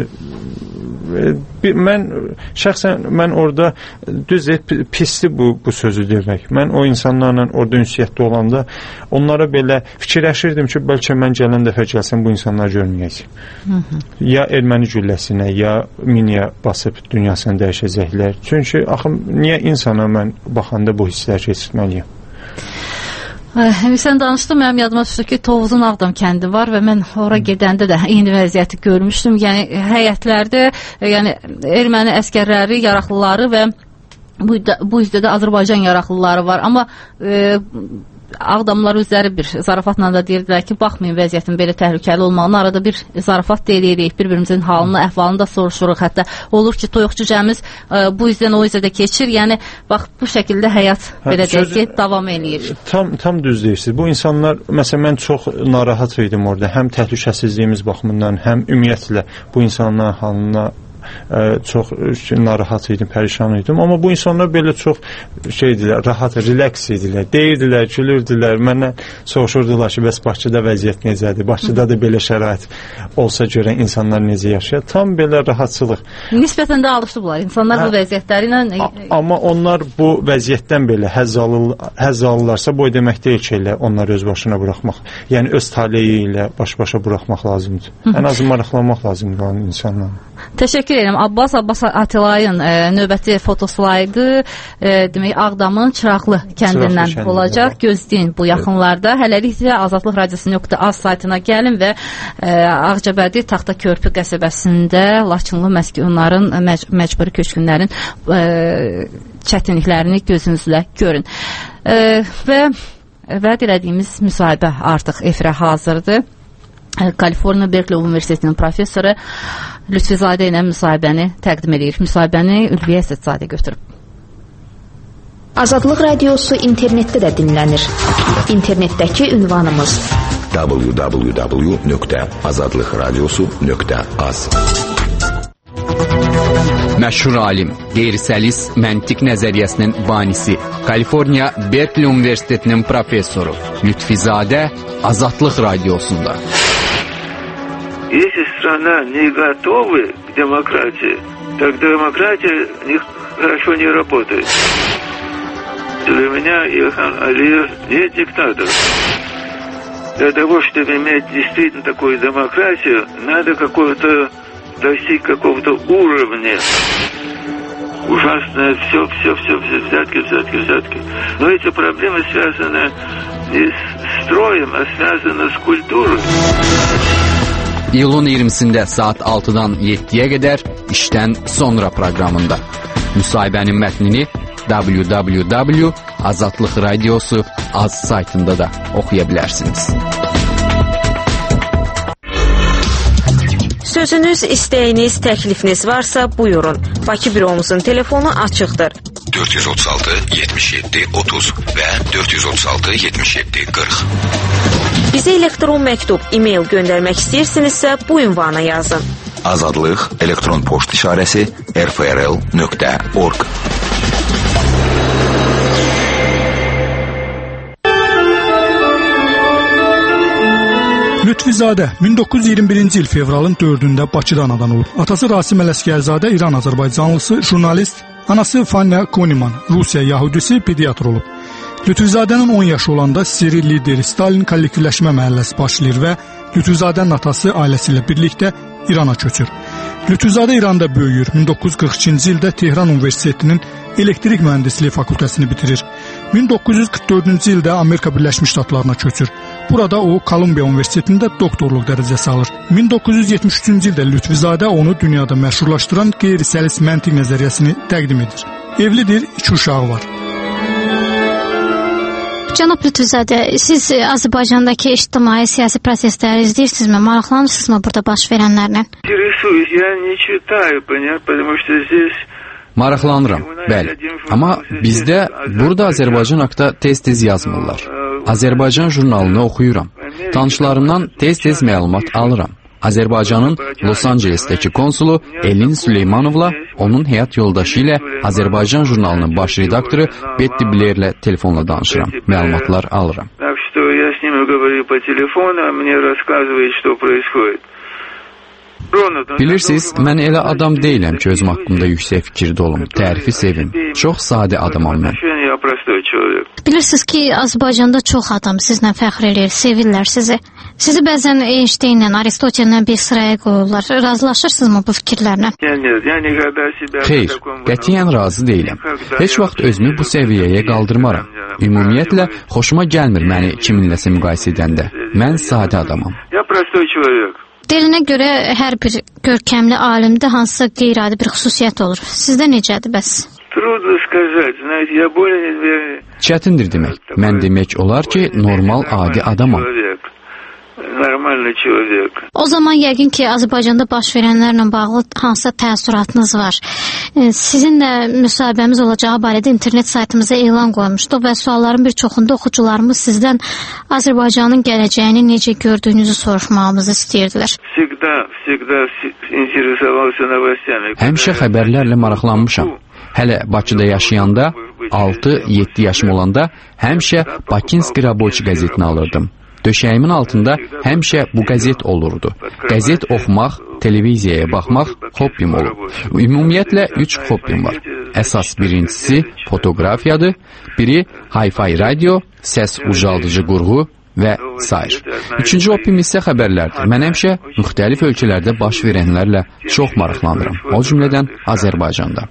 mən orada pisdir bu sözü demək. Mən o insanlarla orada ünsiyyətdə olanda onlara belə fikirləşirdim ki, bəlkə mən gələn dəfə gəlsəm bu insanları görməyəcəm. Ya erməni gülləsinə, ya miniyə basıb dünyasını dəyişəcəklər. Çünki axı niyə insana mən baxanda bu hisslər keçirməliyəm? Sən danışdın, mənim yadıma düşdü ki, Tovuzun Ağdam kəndi var və mən ora gedəndə də eyni vəziyyəti görmüşdüm. Yəni həyətlərdə, yəni erməni əskərləri, yaraqlıları və bu hissədə Azərbaycan yaraqlıları var. Amma Ağdamlar özləri bir zarafatla da deyirdilər ki, baxmayın vəziyyətin belə təhlükəli olmağına, arada bir zarafat deyirik, bir-birimizin halını, əhvalını da soruşuruq. Hətta olur ki, toyuqçu cəmiz bu izdən o izədə keçir. Yəni, bax, bu şəkildə həyat belə deyək ki, davam eləyir. Tam düz deyirsiniz. Bu insanlar, məsələn, mən çox narahat idim orada. Həm təhlükəsizliyimiz baxımından, həm ümumiyyətlə bu insanların halına çox narahat idim, pərişan idim. Amma bu insanlar belə çox rahat, relax idilər. Deyirdilər, gülürdülər. Məndən soruşurdular ki, bəs Bakıda vəziyyət necədir? Bakıda da belə şərait olsa görən insanlar necə yaşayır? Tam belə rahatçılıq. Nisbətən də alışdılar insanlar bu vəziyyətləri ilə. Amma onlar bu vəziyyətdən belə həzz alırlarsa, bu demək deyil ki, elə onları öz başına buraxmaq. Yəni öz taleyi ilə baş-başa buraxmaq lazımdır. Ən azı maraqlanmaq lazımdır olan insanlarla. Təşəkkür edirəm. Abbas Atilayın növbəti fotoslaydı demək Ağdamın Çıraqlı kəndindən olacaq. Gözləyin bu yaxınlarda. Hələlik isə Azadlıq Radiosu.az saytına gəlin və Ağcabədi Taxtakörpü qəsəbəsində Laçınlı məskunların, məcburi köçkünlərin çətinliklərini gözünüzlə görün. Və vəd elədiyimiz müsahibə artıq efirə hazırdır. Kaliforniya Berkeley Universitetinin professoru Lütfizadə ilə müsahibəni təqdim edir. Müsahibəni Ülviyə Əsədzadə götürüb. Azadlıq Radiosu internetdə də dinlənir. İnternetdəki ünvanımız www.azadlıqradiosu.az. Məşhur alim, qeyri-səlis məntiq nəzəriyyəsinin banisi, Kaliforniya Berkeley Universitetinin professoru Lütfizadə Azadlıq Radiosunda. Если страна не готова к демократии, так демократия хорошо не работает. Для меня Ильхам Алиев не диктатор. Для того, чтобы иметь действительно такую демократию, надо достичь какого-то уровня. Ужасное все, взятки. Но эти проблемы связаны не с строем, а связаны с культурой. İyulun 20-sində saat 6-dan 7-yə qədər işdən sonra proqramında. Müsahibənin mətnini www.azadlıqradiosu.az saytında da oxuya bilərsiniz. Sözünüz, istəyiniz, təklifiniz varsa buyurun. Bakı büromuzun telefonu açıqdır. 436 77 30 və 436 77 40. Bizə elektron məktub, e-mail göndərmək istəyirsinizsə bu ünvana yazın. Azadlıq elektron poçt işarəsi rfrl.org. Lütfizadə 1921-ci il fevralın 4-də Bakıda anadan olub. Atası Rasim Ələskərzadə İran-Azərbaycanlısı, jurnalist, anası Fanya Koniman, Rusiya yahudisi, pediatr olub. Lütfizadənin 10 yaşı olanda seri lideri Stalin kollektivləşmə məhəlləsi başlayır və Lütfizadənin atası ailəsi ilə birlikdə İrana köçür. Lütfizadə İranda böyüyür. 1942-ci ildə Tehran Universitetinin elektrik mühəndisliyi fakültəsini bitirir. 1944-cü ildə Amerika Birləşmiş Ştatlarına köçür. Burada o Kolumbiya Universitetində doktorluq dərəcəsi alır. 1973-cü ildə Lütfizadə onu dünyada məşhurlaşdıran qeyri-səlis məntiq nəzəriyyəsini təqdim edir. Evlidir, 2 uşağı var. Cənab Lütfizadə, siz Azərbaycandakı ictimai siyasi prosesləri izləyirsinizmi? Maraqlanırsınızmı burada baş verənlərlə? Maraqlanıram, bəli. Amma bizdə burada Azərbaycan haqda tez-tez yazmırlar. Azərbaycan jurnalını oxuyuram. Tanışlarımdan tez-tez məlumat alıram. Azərbaycanın Los Angelesdəki konsulu Elin Süleymanovla, onun həyat yoldaşı ilə Azərbaycan jurnalının baş redaktoru Betty Blairlə telefonla danışıram, məlumatlar alıram. Bilirsiniz, mən elə adam deyiləm ki, özüm haqqımda yüksək fikirdə olum, tərifi sevim. Çox sadə adamam mən. Bilirsiniz ki, Azərbaycanda çox adam sizlə fəxr edir, sevirlər sizi. Sizi bəzən Einsteinlə, Aristotellə bir sıraya qoyurlar. Razılaşırsınızmı bu fikirlərlə? Xeyr, qətiyyən razı deyiləm. Heç vaxt özümü bu səviyyəyə qaldırmaram. Ümumiyyətlə, xoşuma gəlmir məni kiminləsə müqayisə edəndə. Mən sadə adamam. Deyilinə görə hər bir görkəmli alimdə hansısa qeyri-adi bir xüsusiyyət olur. Sizdə necədir bəs? Çətindir demək. Mən demək olar ki, normal adi adamam. O zaman yəqin ki, Azərbaycanda baş verənlərlə bağlı hansısa təəssüratınız var. Sizinlə müsahibəmiz olacağı barədə internet saytımıza elan qoymuşduq və sualların bir çoxunda oxucularımız sizdən Azərbaycanın gələcəyini necə gördüyünüzü soruşmağımızı istəyirdilər. Həmişə xəbərlərlə maraqlanmışam. Hələ Bakıda yaşayanda, 6-7 yaşım olanda həmişə Bakinski Rabochi qəzetini alırdım. Döşəyimin altında həmişə bu qəzet olurdu. Qəzet oxumaq, televiziyaya baxmaq hobbim olub. Ümumiyyətlə 3 hobbim var. Əsas birincisi fotoqrafiyadır, biri hi-fi radio, səs ucaldıcı qurğu və sair. Üçüncü hobbim isə xəbərlərdir. Mən həmişə müxtəlif ölkələrdə baş verənlərlə çox maraqlanıram. O cümlədən Azərbaycanda.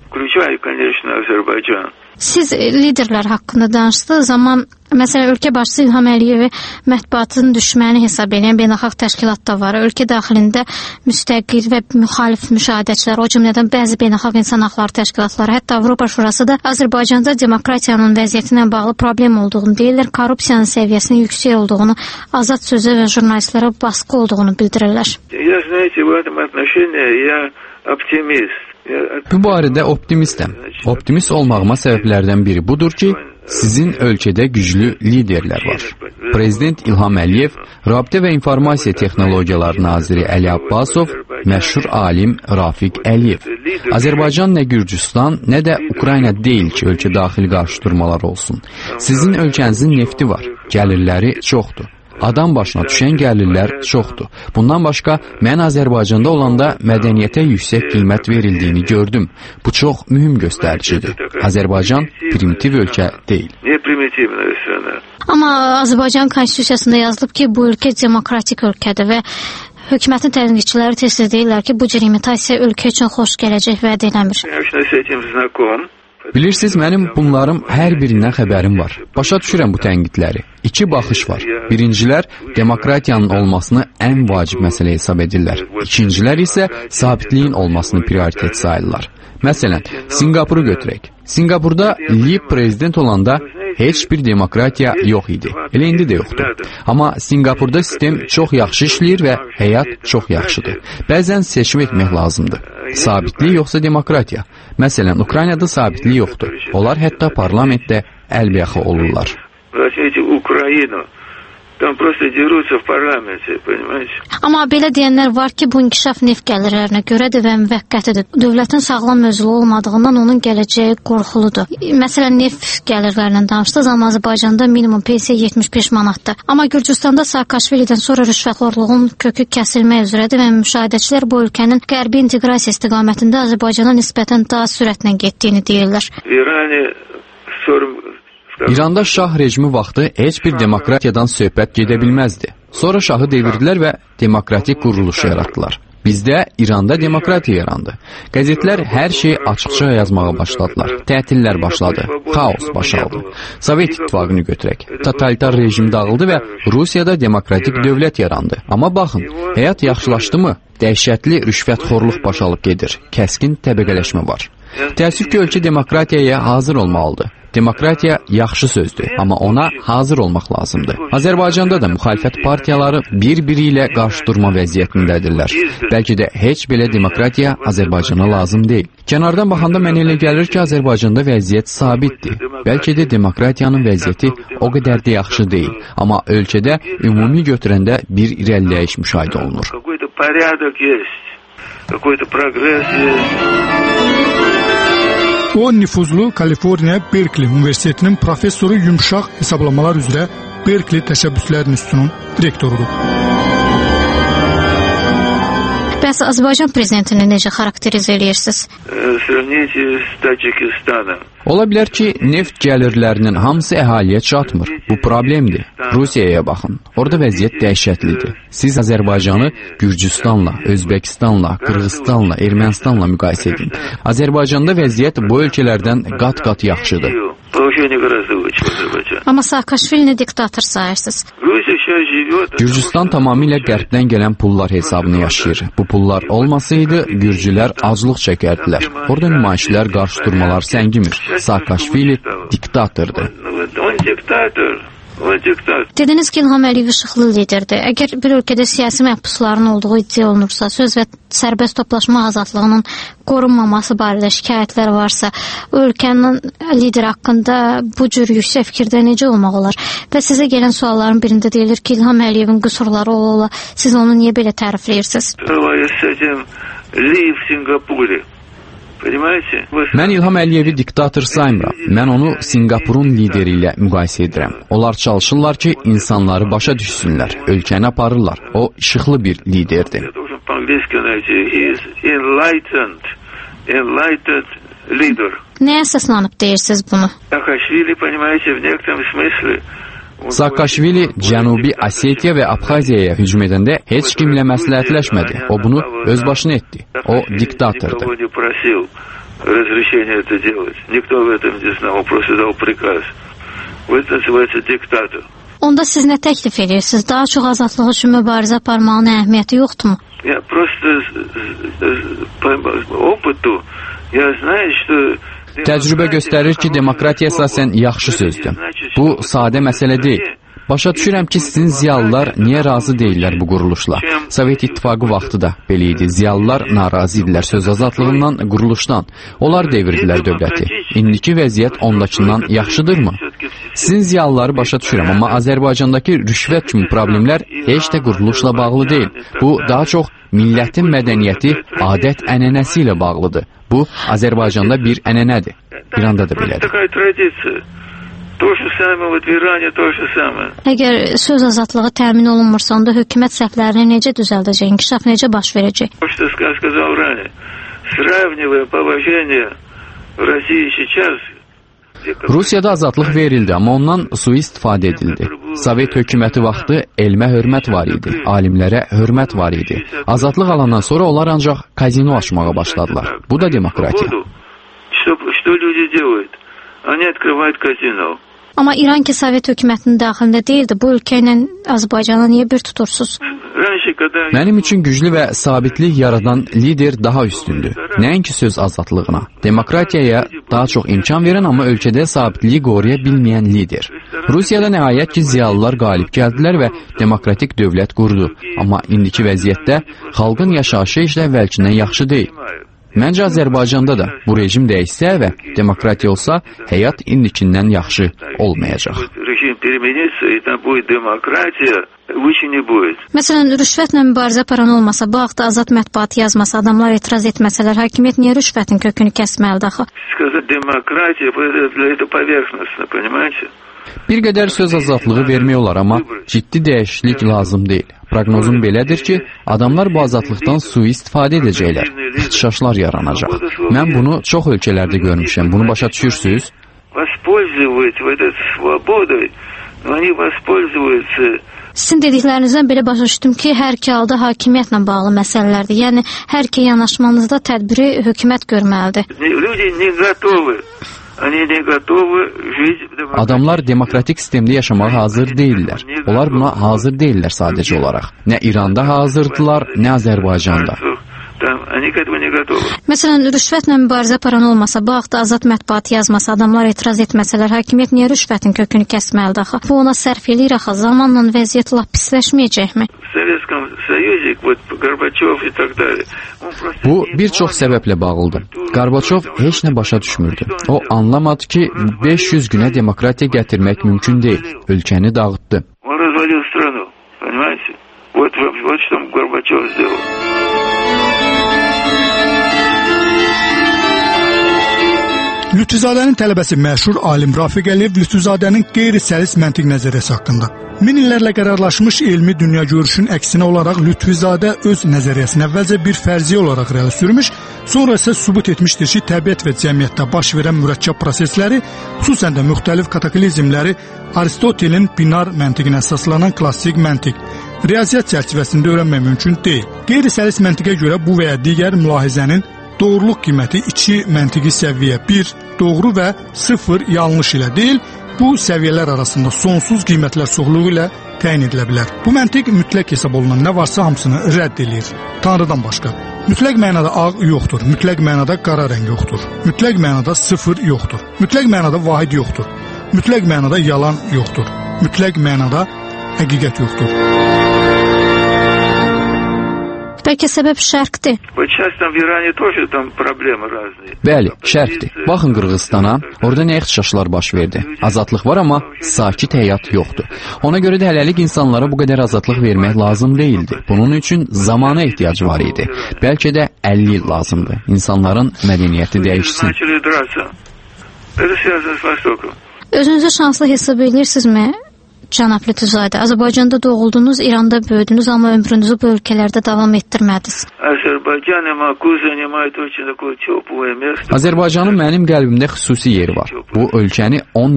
Siz liderlər haqqında danışdığınız zaman, məsələn, ölkə başçısı İlham Əliyevi mətbuatın düşməni hesab edən beynəlxalq təşkilat da var. Ölkə daxilində müstəqil və müxalif müşahidəçilər, o cümlədən bəzi beynəlxalq insan haqları təşkilatları, hətta Avropa Şurası da Azərbaycanda demokratiyanın vəziyyəti ilə bağlı problem olduğunu deyirlər, korrupsiyanın səviyyəsinin yüksək olduğunu, azad sözə və jurnalistlərə baskı olduğunu bildirirlər. Bu barədə optimistəm. Optimist olmağıma səbəblərdən biri budur ki, sizin ölkədə güclü liderlər var. Prezident İlham Əliyev, Rabitə və İnformasiya Texnologiyaları Naziri Əli Abbasov, məşhur alim Rafiq Əliyev. Azərbaycan nə Gürcüstan, nə də Ukrayna deyil ki, ölkə daxili qarşıdurmalar olsun. Sizin ölkənizin nefti var, gəlirləri çoxdur. Adam başına düşən gəlirlər çoxdur. Bundan başqa, mən Azərbaycanda olanda mədəniyyətə yüksək qiymət verildiyini gördüm. Bu çox mühüm göstəricidir. Azərbaycan primitiv ölkə deyil. Amma Azərbaycan konstitusiyasında yazılıb ki, bu ölkə demokratik ölkədir və hökumətin tədqiqatçıları tez-tez deyirlər ki, bu cür imitasiya ölkə üçün xoş gələcək vəd eləmir. Bilirsiniz, mənim bunların hər birindən xəbərim var. Başa düşürəm bu tənqidləri. İki baxış var. Birincilər demokratiyanın olmasını ən vacib məsələ hesab edirlər. İkincilər isə sabitliyin olmasını prioritet sayırlar. Məsələn, Singapuru götürək. Singapurda Lee prezident olanda heç bir demokratiya yox idi. Elə indi də yoxdur. Amma Singapurda sistem çox yaxşı işləyir və həyat çox yaxşıdır. Bəzən seçim etmək lazımdır. Sabitlik yoxsa demokratiya? Məsələn, Ukraynada sabitlik yoxdur. Onlar hətta parlamentdə əlbəyaxa olurlar. Amma belə deyənlər var ki, bu inkişaf neft gəlirlərinə görədir və müvəqqətidir. Dövlətin sağlam mövzulu olmadığından onun gələcəyi qorxuludur. Məsələn, neft gəlirlərindən danışdığımız zaman Azərbaycanda minimum pensiya 75 manatdır. Amma Gürcüstanda Saakashvilidən sonra rüşvətxorluğun kökü kəsilmək üzrədir və müşahidəçilər bu ölkənin qərbi inteqrasiya istiqamətində Azərbaycana nisbətən daha sürətlə getdiyini deyirlər. İranda şah rejimi vaxtı heç bir demokratiyadan söhbət gedə bilməzdi. Sonra şahı devirdilər və demokratik quruluş yaratdılar. Bizdə İranda demokratiya yarandı. Qəzetlər hər şeyi açıqca yazmağa başladılar. Tətillər başladı. Xaos baş aldı. Sovet İttifaqını götürək. Totalitar rejim dağıldı və Rusiyada demokratik dövlət yarandı. Amma baxın, həyat yaxşılaşdımı? Dəhşətli rüşvətxorluq baş alıb gedir. Kəskin təbəqələşmə var. Təəssüf ki, ölkə demokratiyaya hazır olmalıdır. Demokratiya yaxşı sözdür, amma ona hazır olmaq lazımdır. Azərbaycanda da müxalifət partiyaları bir-biri ilə qarşı durma vəziyyətindədirlər. Bəlkə də heç belə demokratiya Azərbaycana lazım deyil. Kənardan baxanda mənə elə gəlir ki, Azərbaycanda vəziyyət sabitdir. Bəlkə də demokratiyanın vəziyyəti o qədər də yaxşı deyil, amma ölkədə ümumi götürəndə bir irəliləyiş müşahidə olunur. O, nüfuzlu Kaliforniya Berkeley Universitetinin professoru yumşaq hesablamalar üzrə Berkeley təşəbbüslər institutunun direktorudur. Bəs Azərbaycan prezidentini necə xarakterizə edirsiniz? Ola bilər ki, neft gəlirlərinin hamısı əhaliyə çatmır. Bu problemdir. Rusiyaya baxın. Orada vəziyyət dəhşətlidir. Siz Azərbaycanı Gürcüstanla, Özbəkistanla, Qırğızstanla, Ermənistanla müqayisə edin. Azərbaycanda vəziyyət bu ölkələrdən qat-qat yaxşıdır. Amma Saakashvilini diktator sayırsınız. Gürcüstan tamamilə qərbdən gələn pullar hesabını yaşayır. Bu pullar olmasaydı, Gürcülər aclıq çəkərdilər. Orada nümayişlər, qarşıdurmalar səngimir. Saakashvili diktatordur. Dediniz ki, İlham Əliyev işıqlı liderdir. Əgər bir ölkədə siyasi məhbusların olduğu iddia olunursa, söz və sərbəst toplaşma azadlığının qorunmaması barədə şikayətlər varsa, ölkənin lideri haqqında bu cür yüksək fikirdə necə olmaq olar? Və sizə gələn sualların birində deyilir ki, İlham Əliyevin qüsurları ola, siz onu niyə belə tərifləyirsiniz? Mən İlham Əliyevi diktator saymıram. Mən onu Singapurun lideri ilə müqayisə edirəm. Onlar çalışırlar ki, insanları başa düşsünlər, ölkəni aparırlar. O, işıqlı bir liderdir. Nəyə əsaslanıb deyirsiniz bunu? Saakashvili Cənubi Osetiya və Abxaziyaya hücum edəndə heç kimlə məsləhətləşmədi. O bunu öz başına etdi. O diktatordur. Onda siz nə təklif edirsiniz? Daha çox azadlıq üçün mübarizə aparmağın əhəmiyyəti yoxdurmu? Təcrübə göstərir ki, demokratiya əsasən yaxşı sözdür. Bu, sadə məsələ deyil. Başa düşürəm ki, sizin ziyalılar niyə razı deyirlər bu quruluşla. Sovet İttifaqı vaxtı da belə idi. Ziyalılar narazı idilər söz azadlığından, quruluşdan. Onlar devirdilər dövləti. İndiki vəziyyət ondakından yaxşıdırmı? Sizin ziyalıları başa düşürəm, amma Azərbaycandakı rüşvət kimi problemlər heç də quruluşla bağlı deyil. Bu, daha çox millətin mədəniyyəti, adət-ənənəsi ilə bağlıdır. Bu, Azərbaycanda bir ənənədir. İranda da belədir. Əgər söz azadlığı təmin olunmursa, onda hökumət səhvlərini necə düzəldəcək, inkişaf necə baş verəcək? Rusiyada azadlıq verildi, amma ondan sui-istifadə edildi. Sovet hökuməti vaxtı elmə hörmət var idi, alimlərə hörmət var idi. Azadlıq alandan sonra onlar ancaq kazino açmağa başladılar. Bu da demokratiya. Amma İran ki, Sovet hökumətinin daxilində deyildi. Bu ölkə ilə Azərbaycanı niyə bir tutursunuz? Mənim üçün güclü və sabitlik yaradan lider daha üstündür. Nəinki söz azadlığına. Demokratiyaya daha çox imkan verən, amma ölkədə sabitliyi qoruya bilməyən lider. Rusiyada nəhayət ki, ziyalılar qalib gəldilər və demokratik dövlət qurdu. Amma indiki vəziyyətdə xalqın yaşayışı heç də əvvəlkindən yaxşı deyil. Məncə Azərbaycanda da bu rejim dəyişsə və demokratiya olsa, həyat indikindən yaxşı olmayacaq. Məsələn, rüşvətlə mübarizə aparan olmasa, bu haqda azad mətbuat yazmasa, adamlar etiraz etməsələr, hakimiyyət niyə rüşvətin kökünü kəsməlidir axı? Bir qədər söz azadlığı vermək olar, amma ciddi dəyişiklik lazım deyil. Proqnozum belədir ki, adamlar bu azadlıqdan sui-istifadə edəcəklər. İxtişaşlar yaranacaq. Mən bunu çox ölkələrdə görmüşəm. Bunu başa düşürsünüz? Sizin dediklərinizdən belə başa düşdüm ki, hər iki halda hakimiyyətlə bağlı məsələlərdir. Yəni, hər iki yanaşmanızda tədbiri hökumət görməlidir. Adamlar demokratik sistemdə yaşamağa hazır deyirlər. Onlar buna hazır deyirlər sadəcə olaraq. Nə İranda hazırdılar, nə Azərbaycanda. Они к этому не готовы. Məsələn, rüşvətlə mübarizə aparan olmasa, bu haqda azad mətbuat yazmasa, adamlar etiraz etməsələr, hakimiyyət niyə rüşvətin kökünü kəsməlidir axı? Bu ona sərf eləyir axı, zamanla vəziyyət lap pisləşməyəcəkmi? Bu, bir çox səbəblə bağlıdır. Qarbaçov heç nə başa düşmürdü. O anlamadı ki, 500 günə demokratiya gətirmək mümkün deyil. Ölkəni dağıtdı. Он развалил страну, понимаете? Вот что Горбачев сделал. Lütfuzadənin tələbəsi məşhur alim Rafiq Əliyev Lütfuzadənin qeyri-səlis məntiq nəzəriyyəsi haqqında. Min illərlə qərarlaşmış elmi dünya görüşün əksinə olaraq Lütfüzadə öz nəzəriyyəsini əvvəlcə bir fərziyyə olaraq irəli sürmüş, sonra isə sübut etmişdir ki, təbiət və cəmiyyətdə baş verən mürəkkəb prosesləri, xüsusən də müxtəlif kataklizmləri Aristotelin binar məntiqinə əsaslanan klassik məntiq, riyaziyyat çərçivəsində öyrənmək mümkün deyil. Qeyri-səlis məntiqə görə bu və ya digər mülahizənin doğruluq qiyməti 2 məntiqi səviyyə 1, doğru və 0 yanlış ilə deyil, bu səviyyələr arasında sonsuz qiymətlər çoxluğu ilə təyin edilə bilər. Bu məntiq mütləq hesab olunan nə varsa hamısını rədd edir. Tanrıdan başqa. Mütləq mənada ağ yoxdur, mütləq mənada qara rəng yoxdur, mütləq mənada 0 yoxdur, mütləq mənada vahid yoxdur, mütləq mənada yalan yoxdur, mütləq mənada həqiqət yoxdur. Bəlkə səbəb şərqdir. Bəli, şərqdir. Baxın Qırğızstana, orada nə ixtişaşlar baş verdi. Azadlıq var, amma sakit həyat yoxdur. Ona görə də hələlik insanlara bu qədər azadlıq vermək lazım deyildi. Bunun üçün zamana ehtiyac var idi. Bəlkə də 50 il lazımdır. İnsanların mədəniyyəti dəyişsin. Özünüzü şanslı hesab edirsinizmi? Cənab Lütfüzadə, Azərbaycanda doğuldunuz, İranda böyüdünüz, amma ömrünüzü bu ölkələrdə davam etdirmədiniz. Azərbaycanın mənim qəlbimdə xüsusi yeri var. Bu ölkəni 10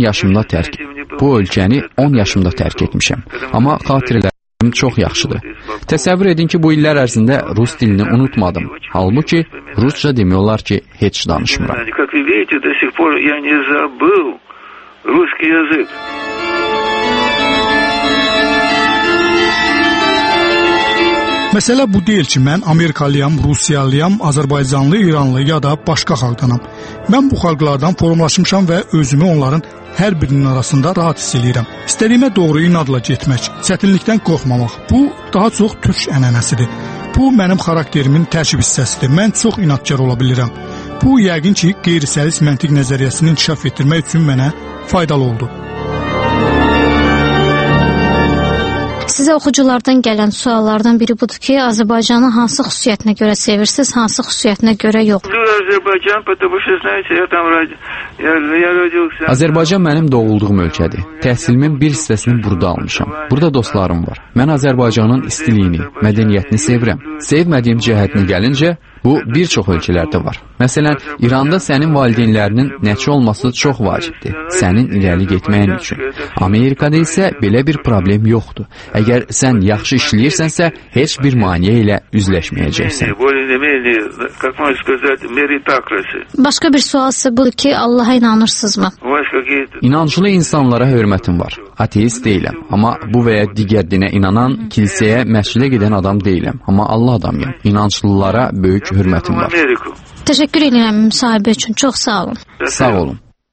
yaşımda tərk etmişəm. Amma xatirələrim çox yaxşıdır. Təsəvvür edin ki, bu illər ərzində rus dilini unutmadım. Halbuki rusca demək olar ki, heç danışmıram. Məsələ bu deyil ki, mən Amerikalıyam, Rusiyalıyam, Azərbaycanlı, İranlı ya da başqa xalqdanam. Mən bu xalqlardan formalaşmışam və özümü onların hər birinin arasında rahat hiss edirəm. İstədiyimə doğru inadla getmək, çətinlikdən qorxmamaq. Bu, daha çox türk ənənəsidir. Bu, mənim xarakterimin tərkib hissəsidir. Mən çox inadkar ola bilirəm. Bu, yəqin ki, qeyri-səlis məntiq nəzəriyyəsini inkişaf etdirmək üçün mənə faydalı oldu. Sizə oxuculardan gələn suallardan biri budur ki, Azərbaycanı hansı xüsusiyyətinə görə sevirsiniz, hansı xüsusiyyətinə görə yox? Azərbaycan mənim doğulduğum ölkədir. Təhsilimin bir hissəsini burada almışam. Burada dostlarım var. Mən Azərbaycanın istiliyini, mədəniyyətini sevirəm. Sevmədiyim cəhətini gəlincə, bu bir çox ölkələrdə var. Məsələn, İranda sənin valideynlərinin nəçi olması çox vacibdir, sənin irəli getməyin üçün. Amerikada isə belə bir problem yoxdur. Əgər sən yaxşı işləyirsənsə, heç bir maneə ilə üzləşməyəcəksən. Başqa bir sual isə budur ki, Allaha inanırsınızmı? İnancılı insanlara hörmətim var. Ateist deyiləm, amma bu və ya digər dinə inanan, kilsəyə, məscidə gedən adam deyiləm, amma Allah adamıyam. İnanclılara böyük hörmətim var. Təşəkkür edirəm müsahibə üçün. Çox sağ olun. Sağ olun.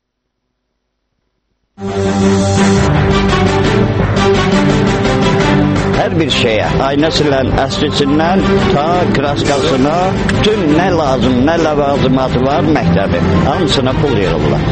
Hər bir şeyə, aynəsindən, əslisindən, ta kraskasına, bütün nə lazım, nə ləvazimatı var məktəbi, hamısına pul yığırlar.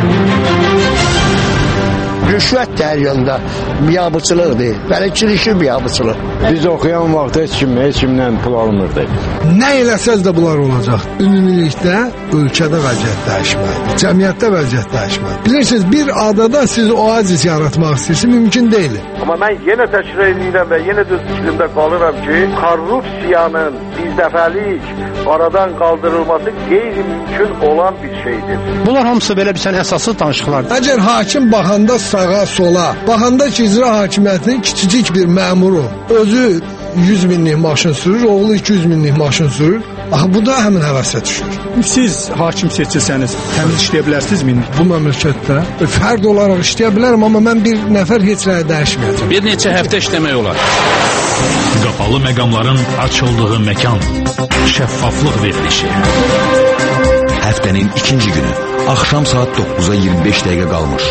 Rüşvət də hər yanda biabıçılıqdır, bələdçilikli biabıçılıq. Biz oxuyan vaxt heç kimdən pul almırdı. Nə eləsəz də bunlar olacaq. Ümumilikdə ölkədə vəziyyət dəyişməlidir, cəmiyyətdə vəziyyət dəyişməlidir. Bilirsiniz, bir adada siz oazis yaratmaq istəyirsiniz, mümkün deyil. Amma mən yenə təkrar edirəm və yenə düz fikrimdə qalıram ki, korrupsiyanın birdəfəlik aradan qaldırılması qeyri-mümkün olan bir şeydir. Bunlar hamısı belə bir əsassız danışıqlardır. Əgər hakim baxanda sağa, sola, baxanda ki, icra hakimiyyətinin kiçicik bir məmuru özü 100 minlik maşın sürür, oğlu 200 minlik maşın sürür. Axı bu da həmin həvəsə düşür. Siz hakim seçilsəniz, təmiz işləyə bilərsinizmi? Bu məmləkətdə fərd olaraq işləyə bilərəm, amma mən bir nəfər heç nəyə dəyişməyəcəm. Bir neçə həftə işləmək olar. Qapalı məqamların açıldığı məkan. Şəffaflıq verilişi. Həftənin ikinci günü, axşam saat 9-a 25 dəqiqə qalmış.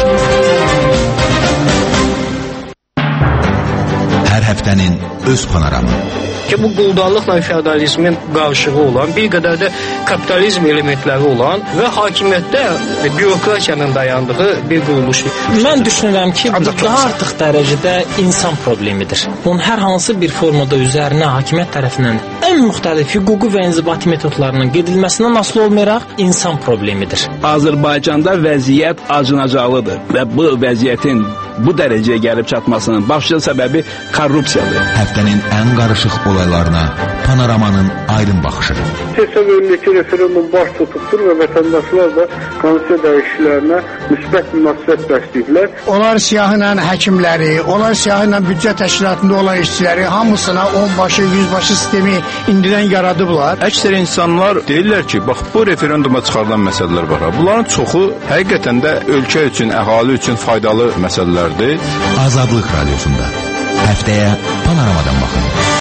Hər həftənin öz panoramı. Ki bu quldarlıqla feodalizmin qarışığı olan, bir qədər də kapitalizm elementləri olan və hakimiyyətdə bürokratiyanın dayandığı bir quruluşdur. Mən düşünürəm ki, bu daha artıq dərəcədə insan problemidir. Bunun hər hansı bir formada üzərinə hakimiyyət tərəfindən ən müxtəlif hüquqi və inzibati metodlarının gedilməsindən asılı olmayaraq insan problemidir. Azərbaycanda vəziyyət acınacaqlıdır və bu vəziyyətin bu dərəcəyə gəlib çatmasının başlıca səbəbi korrupsiyadır. Həftənin ən qarışıq olaylarına Panoramanın aydın baxışı. Hesab edilir ki, referendum baş tutubdur və vətəndaşlar da konstitusiya dəyişikliklərinə müsbət münasibət bəsləyiblər. Onlar siyahıyla həkimləri, onlar siyahıyla büdcə təşkilatında olan işçiləri hamısına onbaşı, yüzbaşı sistemi indidən yaradıblar. Əksər insanlar deyirlər ki, bax bu referenduma çıxarılan məsələlər var. Bunların çoxu həqiqətən də ölkə üçün, əhali üçün faydalı məsələlərdir. Azadlıq Radiosunda həftəyə Panoramadan baxın.